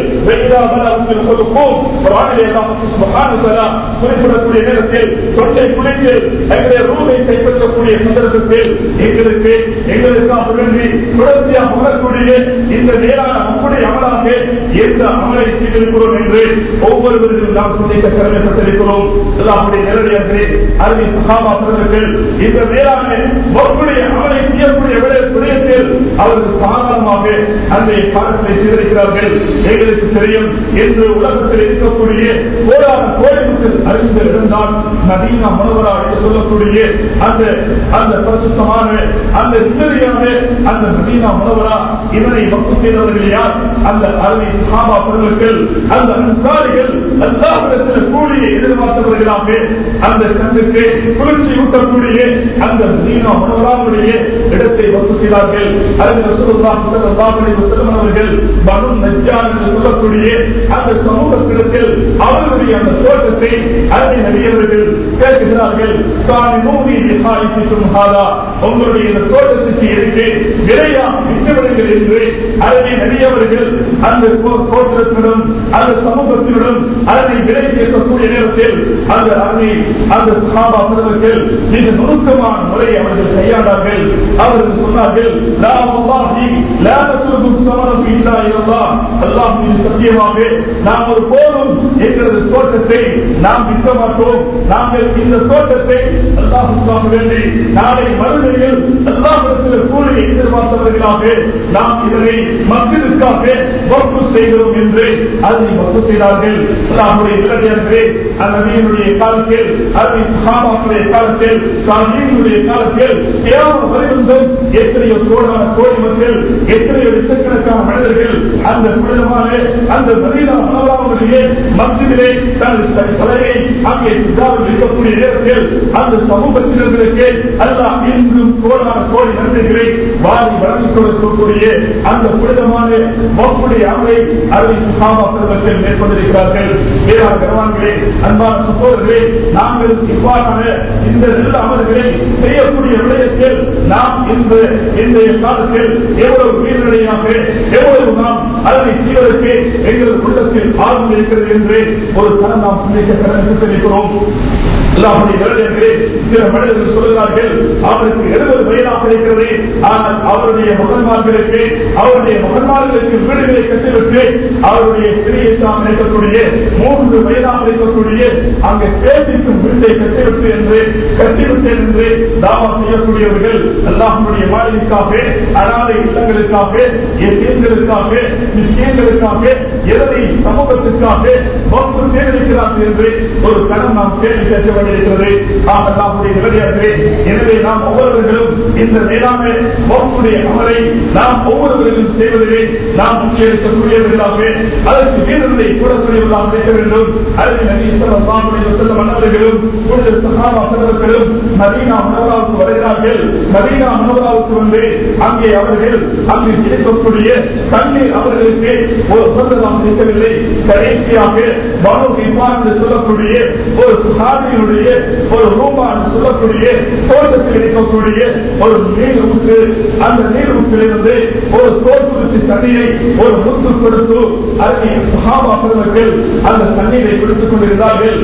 குறிப்பிடக்கூடிய நேரத்தில் தொண்டை குளித்து எங்களுடைய ரூபை கைப்பற்றக்கூடிய சந்தர்ப்பத்தில் எங்களுக்காக வேண்டி தொடர்ச்சியாக வரக்கூடிய இந்த நேரான நம்முடைய அமலாக எந்த அமலை செய்திருக்கிறோம் என்று ஒவ்வொருவரும் நாம் சிந்திக்க கடமைப்பட்டிருக்கிறோம். அல்லாஹ்வுடைய நேரடியார்களே, அருமை சஹாபா பெருமக்கள் இந்த நேரான நம்முடைய அமலை செய்யக்கூடிய விடயத்தில் அவர்கள் சாதாரணமாக அந்த காலத்தை செய்திருக்கிறார்கள். எங்களுக்கு தெரியும், இன்று உலகத்தில் இருக்கக்கூடிய கோடான கோடி மக்கள் அறிந்த இடம்தான் மதீனா முனவரா என்று சொல்லக்கூடிய அந்த பரிசுத்தமான அந்த நிம்மதியான அந்த மதீனா முனவரா. இதனை வக்ஃப் செய்தவர்கள் யார்? அந்த அருமை சஹாபா பெருமக்கள், அந்த அன்சாரிகள். அல்லாஹ்விடத்தில் கூலி கூலியை எதிர்பார்த்தவர்களாக அந்த கண்ணுக்கு குளிர்ச்சி ஊட்டக்கூடிய அந்த மதீனா முனவராவுடைய இடத்தை வசூல் செய்தார்கள். அதில் ரசூலுல்லாஹி ஸல்லல்லாஹு அலைஹி வஸல்லம் அவர்கள் பனு நஜ்ஜார் என்று சொல்லக்கூடிய அந்த சமூகத்திடத்தில் அவர்களுடைய அந்த தோட்டத்தை அருமை நபி அவர்கள் கேட்கிறார்கள். உங்களுடைய இந்த தோட்டத்துக்கு இருக்கு விரையா விட்டுவிடுங்கள் என்று அருமை நபி அவர்கள் அந்த தோட்டத்திடம் அந்த சமூகத்தினுடன் அதனை விலை கேட்கக்கூடிய நேரத்தில் அந்த அருமை அந்த சஹாபா பெருமக்கள் மிக நுணுக்கமான முறையை அவர்கள் கையாண்டார்கள். அவர்கள் சொன்னார்கள், சத்தியமாக நாம் ஒரு போதும் எங்களது தோட்டத்தை நாம் விற்க மாட்டோம். நாங்கள் இந்த தோட்டத்தை அல்லாஹ்வுக்காக வேண்டி நாளை மறுமையில் அல்லாஹ்விடத்தில் கூலியை எதிர்பார்த்தவர்களாக நாம் இதனை மக்களுக்காக வக்ஃப் செய்கிறோம் என்று அதை வக்ஃப் செய்தார்கள். அல்லாஹ்வுடைய நிலையாகவே அந்த நபியினுடைய காலத்தில் அதை சஹாபாக்களுடைய காலத்தில் தாபீன்களுடைய காலத்தில் கியாமத் வரையிலும் எத்தனையோ கோடி மக்கள் எத்தனையோ லட்சக்கணக்கான மனிதர்கள் அந்த புனிதமான அந்த மதீனா முனவராவுடைய மஸ்ஜிதிலே தனது தலையை அங்கே சுஜாவில் இருக்கக்கூடிய நேரத்தில் அந்த சமூகத்தினர்களுக்கு அல்லாஹ் இன்றும் கோடி நன்மைகளை வாரி வழங்கிக் கொடுக்கக்கூடிய அந்த புனிதமான வக்ஃபுடைய அமலை அருமை சஹாபா பெருமக்கள் மேற்கொண்டிருக்கிறார்கள். வேளாண் கர்வான்களே, அன்பான சகோதரர்களே, நாங்கள் இவ்வாறான இந்த நல்ல அமல்களை செய்யக்கூடிய விடயத்தில் நாம் இன்றைய காலத்தில் எவ்வளவு வீரநிலையாக எவ்வளவு நாம் அதனை செய்வதற்கு எங்கள் உள்ளத்தில் ஆர்வம் இருக்கிறது என்று ஒரு கணம் நாம் சிந்திக்க கடமைப்பட்டிருக்கிறோம். சில மனிதர்கள் சொல்கிறார்கள், அவருக்கு 70 வயதாக இருக்கிறது, ஆனால் அவருடைய மகன்மார்களுக்கு வீடுகளை கட்டிவிட்டு அவருடைய சிறியை தான் நினைக்கக்கூடிய 3 வயதாக இருக்கக்கூடிய அங்கே பேசிக்கும் வீட்டை கட்டிவிட்டேன் என்று தாவா செய்யக்கூடியவர்கள் அல்லாஹ்வுடைய மாளிகைக்காக, அனாதை இல்லங்களுக்காக, எத்தீம்களுக்காக, மிஸ்கீன்களுக்காக, எதனை சமூகத்திற்காக வக்ஃப் செய்திருக்கிறார்கள் என்று ஒரு கணம் நாம் கேள்வி கேட்க வேண்டியிருக்கிறது. அல்லாஹ்வுடைய நிலையாகவே எனவே நாம் ஒவ்வொருவர்களும் இந்த மேலான வக்ஃபுடைய அமலை நாம் ஒவ்வொருவர்களும் செய்வதிலே நாம் முக்கியடிக்கக்கூடியவர்களாக அதற்கு வீரர்களை கூடக்கூடியவர்களாக இருக்க வேண்டும். அதற்கு நபி ஸல்லல்லாஹு அலைஹி வஸல்லம் அன்னவர்களும் புனித சஹாபா பெருமக்களும் மதீனா முனவராவுக்கு வருகிறார்கள். மதீனா முனவராவுக்கு வந்து அங்கே அவர்கள் அங்கு கிடைக்கக்கூடிய தண்ணீர் அவர்களுக்கு ஒரு சொந்தமாக இருக்கவில்லை. கடைசியாக பனு ஹிஃபான் என்று சொல்லக்கூடிய ஒரு சுஹாபியினுடைய ஒரு ரூபா என்று சொல்லக்கூடிய தோட்டத்தில் இருக்கக்கூடிய ஒரு நீர் ஊற்று, அந்த நீர் ஊற்றிலிருந்து ஒரு தோற்றுக்கு தண்ணீரை ஒரு முத்து கொடுத்து அருமை சஹாபா பெருமக்கள் அந்த தண்ணீரை கொடுத்துக் கொண்டிருந்தார்கள்.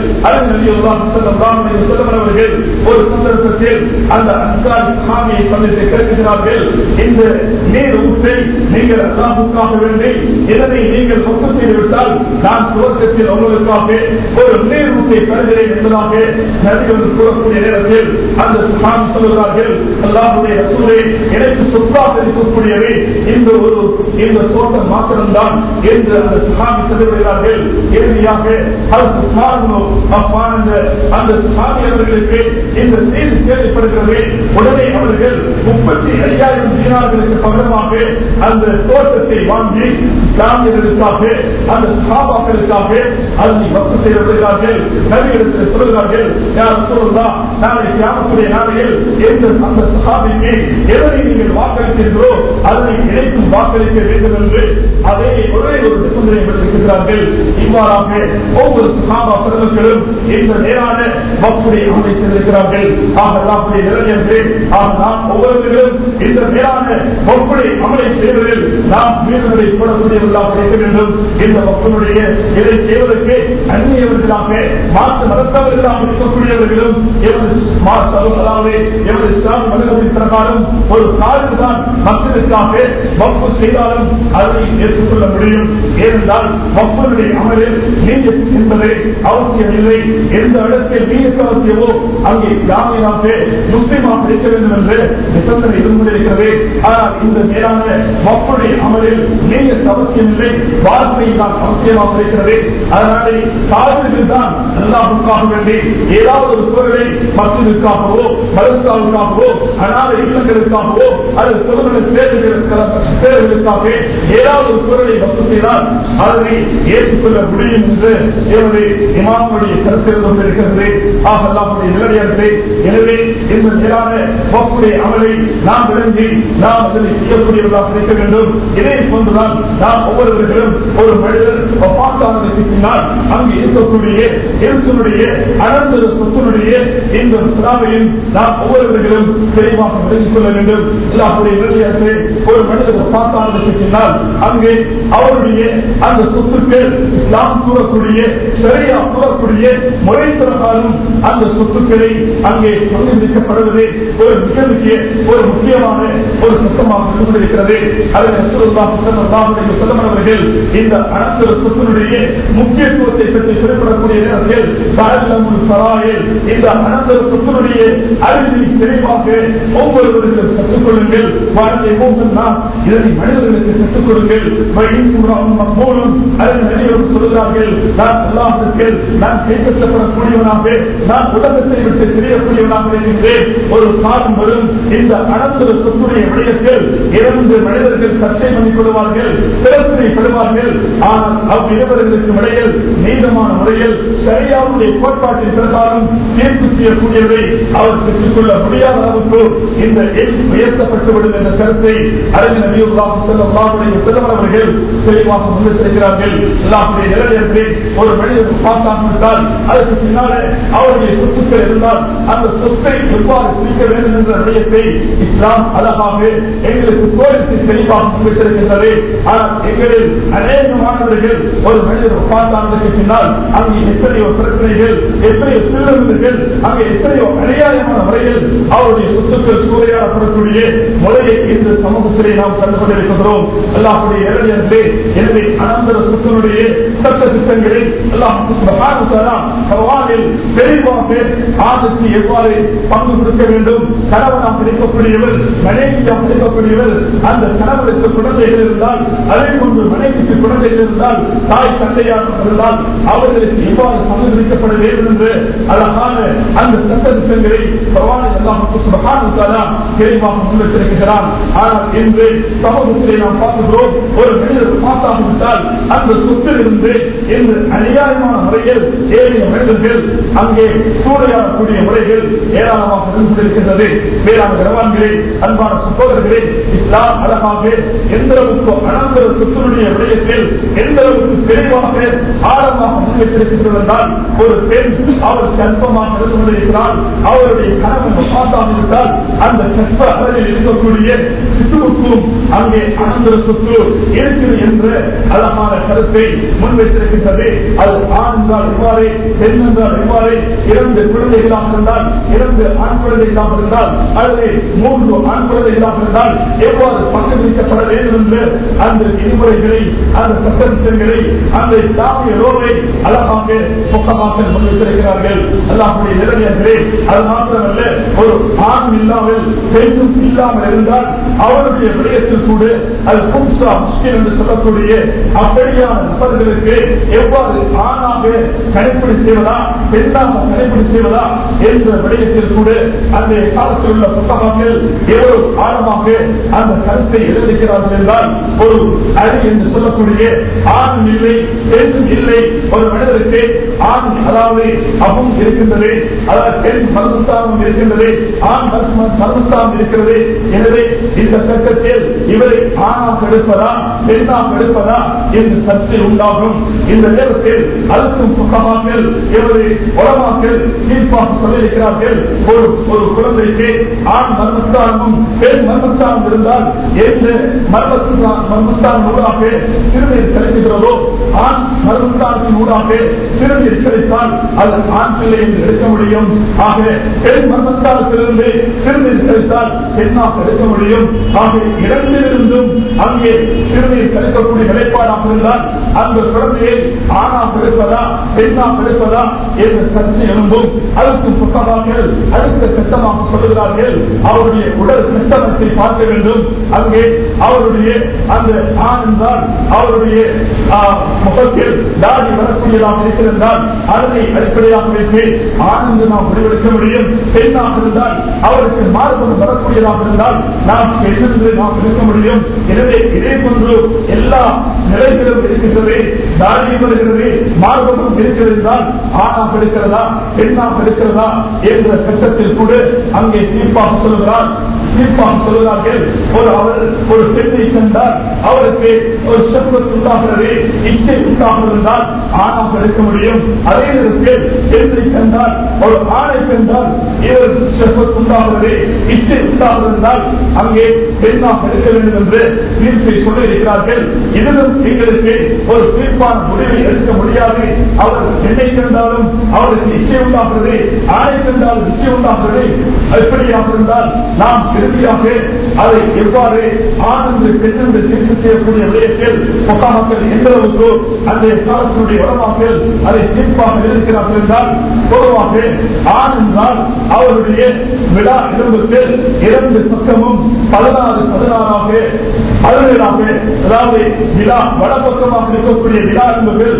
அவர்கள் ஒரு சந்தர்ப்பத்தில் அந்த அன்சாரி சஹாபியை சந்தித்து கேட்கிறார்கள், இந்த நீர் ஊற்றை நீங்கள் அல்லாஹ்வுக்காக வேண்டி இதனை நீங்கள் வக்ஃப் செய்துவிட்டால் நான் சுவர்க்கத்தில் உங்களுக்காக ஒரு நீர் ஊற்றை தருகிறேன் என்பதாக நபிகள் கூறக்கூடிய நேரத்தில் அந்த சஹாபி சொல்கிறார்கள், அல்லாஹ்வுடைய ரசூலே, எனக்கு சொத்தாக இருக்கக்கூடியவை இந்த தோட்டம் மாத்திரம்தான் என்று அந்த சஹாபி சொல்லுகிறார்கள். இறுதியாக அந்த சஹாபி அவர்களுக்கு இந்த செய்தி தேவைப்படுகிறது. உடனே அவர்கள் 35,000 தீனார்களுக்கு பகரமாக அந்த தோட்டத்தை வாங்கி இஸ்லாமியர்களுக்காக அந்த சஹாபாக்களுக்காக அதனை வக்ஃப் செய்து வருகிறார்கள். நபியிடத்தில் சொல்கிறார்கள், யார் ரசூலுல்லாஹ், நாளை கியாமத்துடைய நாளையில் அந்த சஹாபிக்கு எதனை நீங்கள் வாக்களித்தீர்களோ அதனை இணைக்கும் வாக்களிக்க வேண்டும் என்று அதே ஒரே ஒரு நிபந்தனை விடுத்திருக்கிறார்கள். இவ்வாறாக ஒவ்வொரு சஹாபா பெருமக்களும் இந்த நேரான வக்ஃபுடைய அமலை செய்திருக்கிறார்கள். அல்லாஹ்வுடைய நிலையன்று நாம் ஒவ்வொருவரும் இந்த நேரான வக்ஃபுடைய அமலை செய்வதில் நாம் வீரர்களை போடக்கூடியவர்களாக இருக்க வேண்டும். இந்த வக்ஃபுடைய இதை செய்வதற்கு அந்நியவர்களாக மாற்று மதத்தவர்களாக இருக்கக்கூடியவர்களும் மனிதத்தின் பிரகாரம் ஒரு காலத்துதான் மக்களுக்காக வக்ஃப் செய்தாலும் அதை ஏற்றுக்கொள்ள முடியும். ஏனென்றால் வக்ஃபுடைய அமலில் நீயத் என்பது அவசியமில்லை. எந்த இடத்தில் நீயத் அவசியமோ அங்கே இஸ்லாமியராக முஸ்லிமாக இருக்க வேண்டும் என்று நிபந்தனை இருந்திருக்கிறது. ஆனால் இந்த மேலான வக்ஃபுடைய அமலில் நீயத் அவசியமில்லை, வார்த்தை தான் அவசியமாக இருக்கிறது. அதனாலே காவிர்கள் தான் அல்லாஹ்வுக்காக வேண்டி ஏதாவது ஒரு பொருளை மக்களுக்காகவோ மதத்தாவுக்காகவோ அனாதை இல்லங்களுக்காகவோ அல்லது பொதுமக்கள் சேவைகளுக்காக ஏதாவது ஒரு பொருளை வசூல் செய்தால் அதனை ஏற்றுக்கொள்ள முடியும் என்று என்னுடைய இமாமுடைய கருத்து கொண்டிருக்கிறது. அல்லாஹ்வுடைய நிலையாளர்களே, எனவே இந்த மேலான வக்ஃபுடைய அமலை நாம் விளங்கி நாம் அதனை செய்யக்கூடியவர்களாக இருக்க வேண்டும். இதே போன்றுதான் நாம் ஒவ்வொருவர்களும் ஒரு மனிதர் பார்த்தானதற்கு பின்னால் அங்கு இருக்கக்கூடிய எழுத்தினுடைய அனந்த சொத்தினுடைய இந்த சிராவையும் நாம் ஒவ்வொருவர்களும் தெளிவாக விளங்கிக் கொள்ள வேண்டும். அல்லாஹ்வுடைய நிலையாளர்களே, ஒரு மனிதர் பார்த்தானதற்கு பின்னால் அங்கே அவருடைய அந்த சொத்துக்கள் இஸ்லாம் கூறக்கூடிய ஷரியா கூறக்கூடிய முறை பிரகாரம் அந்த சொத்துக்களை அங்கே பகிர்ந்தளிக்கப்படுவதே ஒரு ஒரு முக்கியமான ஒரு சட்டமாக இருந்திருக்கிறது. அதில் ரசூலுல்லாஹி ஸல்லல்லாஹு அலைஹி வஸல்லம் அவர்கள் இந்த அனந்தர சொத்தினுடைய முக்கியத்துவத்தை பற்றி குறிப்பிடக்கூடிய நேரத்தில் தஅல்லமுல் ஃபராயில் இந்த அனந்தர சொத்தினுடைய அறிவை தெளிவாக ஒவ்வொருவருக்கும் கற்றுக் கொள்ளுங்கள். வாழ்க்கை போகுன்னா இதனை மனிதர்களுக்கு கற்றுக் கொடுங்கள். சொல்கிறார்கள், நான் அல்லாஹ்விற்கு நான் கைப்பற்றப்படக்கூடியவனாக நான் உலகத்தை விட்டு தெரியக்கூடியவனாக இருக்கின்றேன். ஒரு காலம் வரும் இந்த அனந்தர சொத்துடைய விடயத்தில் இரண்டு மனிதர்கள் சர்ச்சை பண்ணிக் கொள்வார்கள், பிரச்சனைப்படுவார்கள். ஆனால் அவ்விருவர்களுக்கு இடையில் நீளமான முறையில் சரியாவுடைய கோட்பாட்டின் பிரகாரம் தீர்ப்பு செய்யக்கூடியவரை அவர் பெற்றுக் கொள்ள முடியாத அளவுக்கு இந்த எண் உயர்த்தப்பட்டுவிடும் என்ற கருத்தை அறிஞர் நபியுல்லாஹி ஸல்லல்லாஹு அலைஹி வஸல்லம் அவர்கள் தெளிவாக முன்வைத்திருக்கிறார்கள். அல்லாஹ்வுடைய நிலையத்தை ஒரு மனிதர் பார்த்தால் அதற்கு பின்னாலே அவருடைய சொத்துக்கள் இருந்தால் அந்த சொத்தை எவ்வாறு பிரிக்க வேண்டும் என்ற விடயத்தை இஸ்லாம் அழகாக எங்களுக்கு கோரிக்கை தெளிவாக முன்வைத்திருக்கின்றது. ஆனால் எங்களில் அநேக மாணவர்கள் ஒரு மனிதர் பார்த்தானதற்கு பின்னால் அங்கே எத்தனையோ பிரச்சனைகள், எத்தனையோ திருடர்கள், அங்கே எத்தனையோ அநியாயமான முறையில் அவருடைய சொத்துக்கள் சூறையாடப்படக்கூடிய முறையை இந்த சமூகத்திலே நாம் கண்டுகொண்டிருக்கிறோம். அல்லாஹ்வுடைய நிலையத்தை எனவே அனந்தர சொத்தினுடைய சட்ட திட்டங்களில் அல்லாஹ் சுப்ஹானஹு வ தஆலா குர்ஆனில் தெளிவாக ஆணுக்கு எவ்வாறு பங்கு கொடுக்க வேண்டும், கணவனாக இருக்கக்கூடியவர் மனைவியாக இருக்கக்கூடியவர், அந்த கணவனுக்கு குழந்தைகள் இருந்தால் அதே போன்று மனைவிக்கு குழந்தைகள் இருந்தால் தாய் தந்தையாக இருந்தால் அவர்களுக்கு எவ்வாறு பங்கு கொடுக்கப்பட வேண்டும் என்று அழகான அந்த சட்ட திட்டங்களை குர்ஆனில் அல்லாஹ் சுப்ஹானஹு வ தஆலா தெளிவாக முன்வைத்திருக்கிறார். ஆனால் இன்று சமூகத்திலே நாம் பார்க்கிறோம், ஒரு மனிதர் பார்த்தாவிட்டால் அந்த சொத்தில் இருந்து இந்த அநியாயமான முறையில் ஏழைய மனிதர்கள் அங்கே சூறையாடக்கூடிய முறைகள் ஏராளமாக இருந்திருக்கின்றது. வேளாண் கிரகங்களே, அன்பான சகோதரர்களே, இஸ்லாம் அழகாக எந்த அளவுக்கு அனந்தர சொத்தினுடைய விடயத்தில் எந்த அளவுக்கு தெளிவாக ஆழமாக முன்வைத்திருக்கின்றது என்றால், ஒரு பெண் அவர் கற்பமாக இருந்து கொண்டிருக்கிறார், அவருடைய கணவன் பார்த்தாவிட்டால் அந்த கற்ப அளவில் இருக்கக்கூடிய சிசுவுக்கும் அங்கே அனந்தர சொத்து இருக்கிறது என்ற அழகான கருத்தை முன்வைத்திருக்கின்றது. அது ஆண் என்றால் எவ்வாறு, பெண் என்றால் எவ்வாறு, 2 குழந்தைகளாக இருந்தால் 2 ஆண் குழந்தைகளாக இருந்தால் அல்லது 3 ஆண் குழந்தைகளாக இருந்தால் எவ்வாறு பங்களிக்கப்பட வேண்டும் என்று அந்த விதிமுறைகளை, அந்த சட்டத்திட்டங்களை, அந்த இஸ்லாமிய ரோவை அழகாக பக்கமாக முன்வைத்திருக்கிறார்கள். அல்லாஹ்வுடைய நிலையங்களே, அது மாத்திரமல்ல, ஒரு ஆண் இல்லாமல் பெண்ணும் இல்லாமல் இருந்தால் அவருடைய விடயத்தில் கூட அது பும்சா முஸ்லிம் என்று சொல்லக்கூடிய அப்படியான நபர்களுக்கு எவ்வாறு ஆணாக கடைப்பிடி செய்வதா, பெண்ணாக கடைப்பிடி செய்வதா என்ற விடயத்தில் கூட அந்த காலத்தில் உள்ள புத்தகங்கள் எவ்வளவு ஆழமாக அந்த கருத்தை எழுதிக்கிறார்கள் என்றால், ஒரு அடி என்று சொல்லக்கூடிய ஆண் இல்லை பெண்ணும் இல்லை, ஒரு மனிதருக்கு ஆண் அதாவது அபும் இருக்கின்றது, அதாவது பெண் மருத்துவம் இருக்கின்றது, ஆண் மருத்துவம் இருக்கிறது. எனவே இந்த சட்டத்தில் இவரை ஆணாக எடுப்பதா பெண்ணாக எடுப்பதா என்று சர்ச்சை உண்டாகும். இந்த நேரத்தில் அழுத்தும் புத்தகங்கள் இவரை உலமாக்கள் தீர்ப்பாக சொல்லியிருக்கிறார்கள். ஒரு குழந்தைக்கு ஆண் மர்மஸ்தானமும் பெண் மர்மஸ்தானம் இருந்தால் எந்த மர்மஸ்தானம் ஊடாக சிறுநீர் கிடைக்கிறதோ, ஆண் மர்மஸ்தானத்தின் ஊடாக சிறுநீர் கிடைத்தால் அது ஆண் பிள்ளை என்று எடுக்க முடியும். ஆக பெண் மர்மஸ்தானத்திலிருந்து சிறுநீர் கிடைத்தால் பெண்ணாக எடுக்க முடியும். ஆக இரண்டிலிருந்தும் அங்கே சிறுநீர் குழந்தையை தடுக்கக்கூடிய நிலைப்பாடாக இருந்தால் அந்த குழந்தையை ஆணாக இருப்பதா பெண்ணாக இருப்பதா என்ற சர்ச்சை எழும்பும். அதற்கு புத்தகங்கள் அடுத்த கட்டமாக சொல்லுகிறார்கள், அவருடைய உடல் கட்டமைப்பை பார்க்க வேண்டும். அங்கே அவருடைய அந்த ஆண் என்றால் அவருடைய முகத்தில் தாடி வரக்கூடியதாக இருக்கிறால் அதனை அடிப்படையாக வைத்து ஆண் என்று நாம் முடிவெடுக்க முடியும். பெண்ணாக இருந்தால் அவருக்கு மார்பகம் வரக்கூடியதாக இருந்தால் நாம் பெண் என்று நாம் இருக்க முடியும். எனவே இதே போன்று எல்லா நிலைகளும் இருக்கின்றது. தாடி வருகிறது, மார்பகம் இருக்கிறது என்றால் ஆணாக இருக்கிறதா பெண்ணாக இருக்கிறதா என்ற கட்டத்தில் கூட அங்கே தீர்ப்பாக சொல்லுகிறார்கள். ஒரு பெண்ணை கண்டால் அவருக்கு ஒரு செல்வத் உண்டாகிறது, இச்சை உண்டாகிறதால் ஆணாக இருக்க முடியும். அதே நேரத்தில் பெண்ணை கண்டால் ஒரு ஆணை கண்டால் இவர் செல்வத் உண்டாகிறது, இச்சை உண்டாகிறதால் அங்கே பெண்ணாக இருக்க வேண்டும் என்று தீர்ப்பை சொல்லியிருக்கிறார்கள். இதிலும் எங்களுக்கு ஒரு தீர்ப்பான முடிவை எடுக்க முடியாது. அவர் பெண்ணை கண்டாலும் அவருக்கு இச்சை உண்டாகிறது, ஆணை கண்டாலும் இச்சை உண்டாகிறது. எப்படியாக இருந்தால் நாம் இறுதியாக அதை எவ்வாறு ஆண் என்று பெண் என்று தீர்ப்பு செய்யக்கூடிய விடயத்தில் மக்கள் எந்த அளவுக்கு அந்த காலத்தினுடைய உடமாக்கள் அதை தீர்ப்பாக இருக்கிறார்கள் என்றால், பொதுவாக ஆண் என்றால் அவருடைய விழா எலும்புக்கு 2 பக்கமும் 16 அதாவது விழா வடப்பக்கமாக இருக்கக்கூடிய விழா எலும்புகள்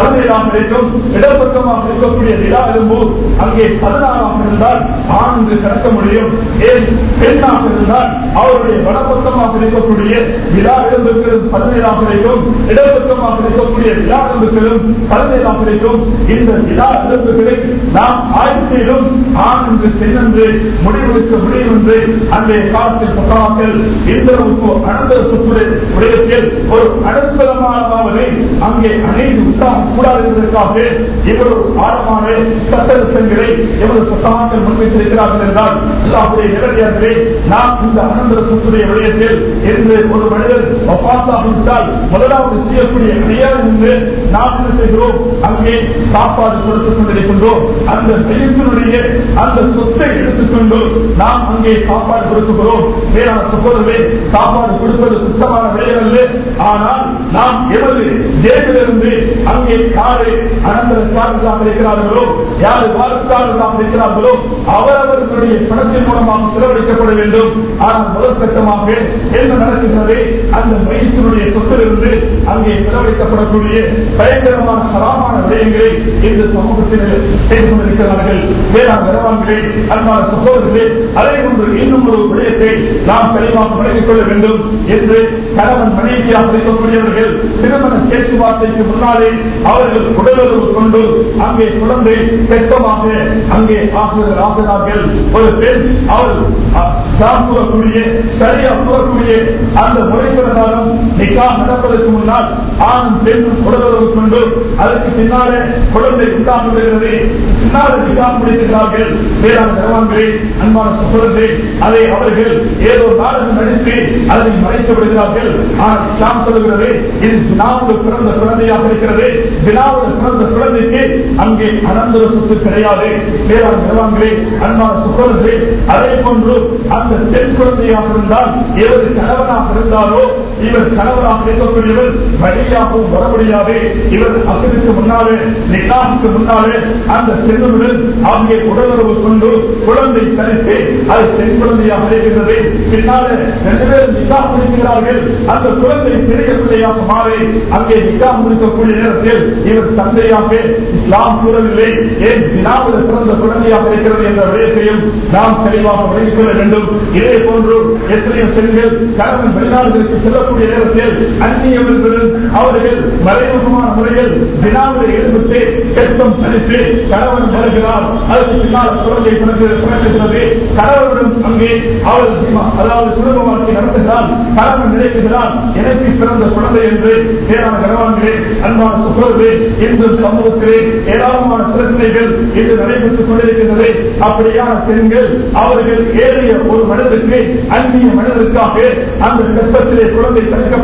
17 இருக்கும், இடப்பக்கமாக இருக்கக்கூடிய விழா எலும்பு அங்கே 16 இருந்தால் ஆண் என்று கணக்க முடியும். ஏன் பெண்ணாக இருந்தால் அவருடைய வடப்பக்கமாக இருக்கக்கூடிய விழா எலும்புகளும் 17 இருக்கும், இடப்பக்கமாக இருக்கக்கூடிய விழா எலும்புகளும் 17 இருக்கும். இந்த விழா எலும்புகளை நாம் ஆய்ச்சியிலும் ஆண் என்று பெண் என்று முடிவெடுக்க முடியும் என்று அன்றைய காலத்தில் மக்கள் இந்த அனந்தர உடையத்தில் ஒரு அனுப்பலமானவை அங்கே அனைத்து உண்டாக கூடாது என்பதற்காக இவ்வளவு ஆழமான சட்டங்களை எவ்வளவு சட்டமாக முன்வைத்திருக்கிறார்கள் என்றால் அல்லாஹ்வுடைய நேரடியாகவே நாம் இந்த அனந்தர சொத்துடைய விடயத்தில் இருந்து ஒரு மனிதர் வஃபாத்தாகிவிட்டால் முதலாவது செய்யக்கூடிய அநியாயம் என்று நாம் என்ன செய்கிறோம், அங்கே சாப்பாடு கொடுத்துக் கொண்டிருக்கின்றோம். அந்த மையத்தினுடைய அந்த சொத்தை எடுத்துக்கொண்டு நாம் அங்கே சாப்பாடு கொடுக்கிறோம். வேறான சகோதரர்களே, சாப்பாடு கொடுப்பது சுத்தமான விடயமல்ல. ஆனால் நாம் எவ்வளவு தேவையிலிருந்து அங்கே யாரு அனந்தரக்காரர்களாக இருக்கிறார்களோ, யாரு வாழ்க்கையாளர்களாக இருக்கிறார்களோ அவரவர்களுடைய பணத்தின் மூலமாக செலவழிக்கப்பட வேண்டும். ஆனால் முதல் கட்டமாக என்ன நடக்கிறது, அந்த மையத்தினுடைய சொத்திலிருந்து அங்கே செலவழிக்கப்படக்கூடிய பயங்கரமான ஹராமான விடயங்களை இந்த சமூகத்தில் செய்து கொண்டிருக்கிறார்கள். வேளாண் நிறுவனங்களே, அன்பான சகோதரர்களே, அதே போன்று இன்னும் ஒரு விடயத்தை நாம் தெளிவாக விளங்கிக் கொள்ள வேண்டும் என்று கணவன் மனைவியாக இருக்கக்கூடியவர்கள் திருமண பேச்சுவார்த்தைக்கு முன்னாலே அவர்கள் உடலுறவு கொண்டு அங்கே குழந்தை பெற்றமாக அங்கே ஆகிறார்கள். ஒரு பெண் அவள் கூறக்கூடிய சரியா கூறக்கூடிய அந்த முறை பிறந்தாலும் நிக்கா நடப்பதற்கு முன்னால் ஆணும் பெண்ணும் உடலுறவு கொண்டு அதற்கு பின்னாலே குழந்தை உண்டாகுகிறது, பின்னாலே நிக்கா முடிக்கிறார்கள். வேளாண் நிறுவனங்களே, அன்பான சகோதரர்களே, அதை அவர்கள் ஏதோ நாடகம் நடித்து அதை மறைத்து விடுகிறார்கள். ஆனால் இஸ்லாம் சொல்லுகிறது, இது வினாவுக்கு பிறந்த குழந்தையாக இருக்கிறது. வினாவுக்கு பிறந்த குழந்தைக்கு அங்கே அனந்தர சொத்து கிடையாது. வேளாண் நிறுவனங்களே, அன்பான சகோதரர்களே, அதே போன்று அந்த பெண் குழந்தையாக இருந்தால் இவர் கணவனாக இருந்தாலோ இவர் கணவனாக இருக்கக்கூடியவர் வழியாகவும் வர முடியாது. இவர் அசலுக்கு முன்னாலே நிக்காவுக்கு முன்னாலே அந்த பெண்ணுடன் அங்கே உடலுறவு கொண்டு குழந்தை கழித்து அது பெண் குழந்தையாக இருக்கிறது. பின்னாலே 2 பேரும் நிக்கா முடிக்கிறார்கள். அந்த குழந்தை பெரிய பிள்ளையாக மாறி அங்கே நிக்கா முடிக்கக்கூடிய நேரத்தில் இவர் தந்தையாக இஸ்லாம் கூறவில்லை. ஏன் வினாவில் பிறந்த குழந்தையாக இருக்கிறது என்ற விடயத்தையும் நாம் தெளிவாக விளங்கிக் கொள்ள வேண்டும். இதே போன்று எத்தனையோ பெண்கள் கணவன் வெளிநாடுகளுக்கு செல்லக்கூடிய நேரத்தில் அந்நியவர்களுடன் அவர்கள் மறைமுகமான முறையில் வினாவில் ஈடுபட்டு பெற்றம் அளித்து கணவன் வருகிறார். அதற்கு பின்னால் குழந்தை பிறக்கிறது. கணவனுடன் அங்கே அவள் அதாவது குடும்ப வாழ்க்கை நடத்துகிறார். கணவன் நினைக்கிறார் எனக்கு பிறந்த குழந்தை என்று. வேளாண் கணவன்களே, அன்பான சகோதரர்களே, இந்து சமூகத்திலே ஏராளமான பிரச்சனைகள் இன்று நடைபெற்றுக் கொண்டிருக்கின்றது. அப்படியான பெண்கள் அவர்கள் ஏழைய ஒரு மனிதருக்கு அந்நிய மனிதருக்காக அந்த கற்பத்திலே குழந்தை தடுக்கப்பட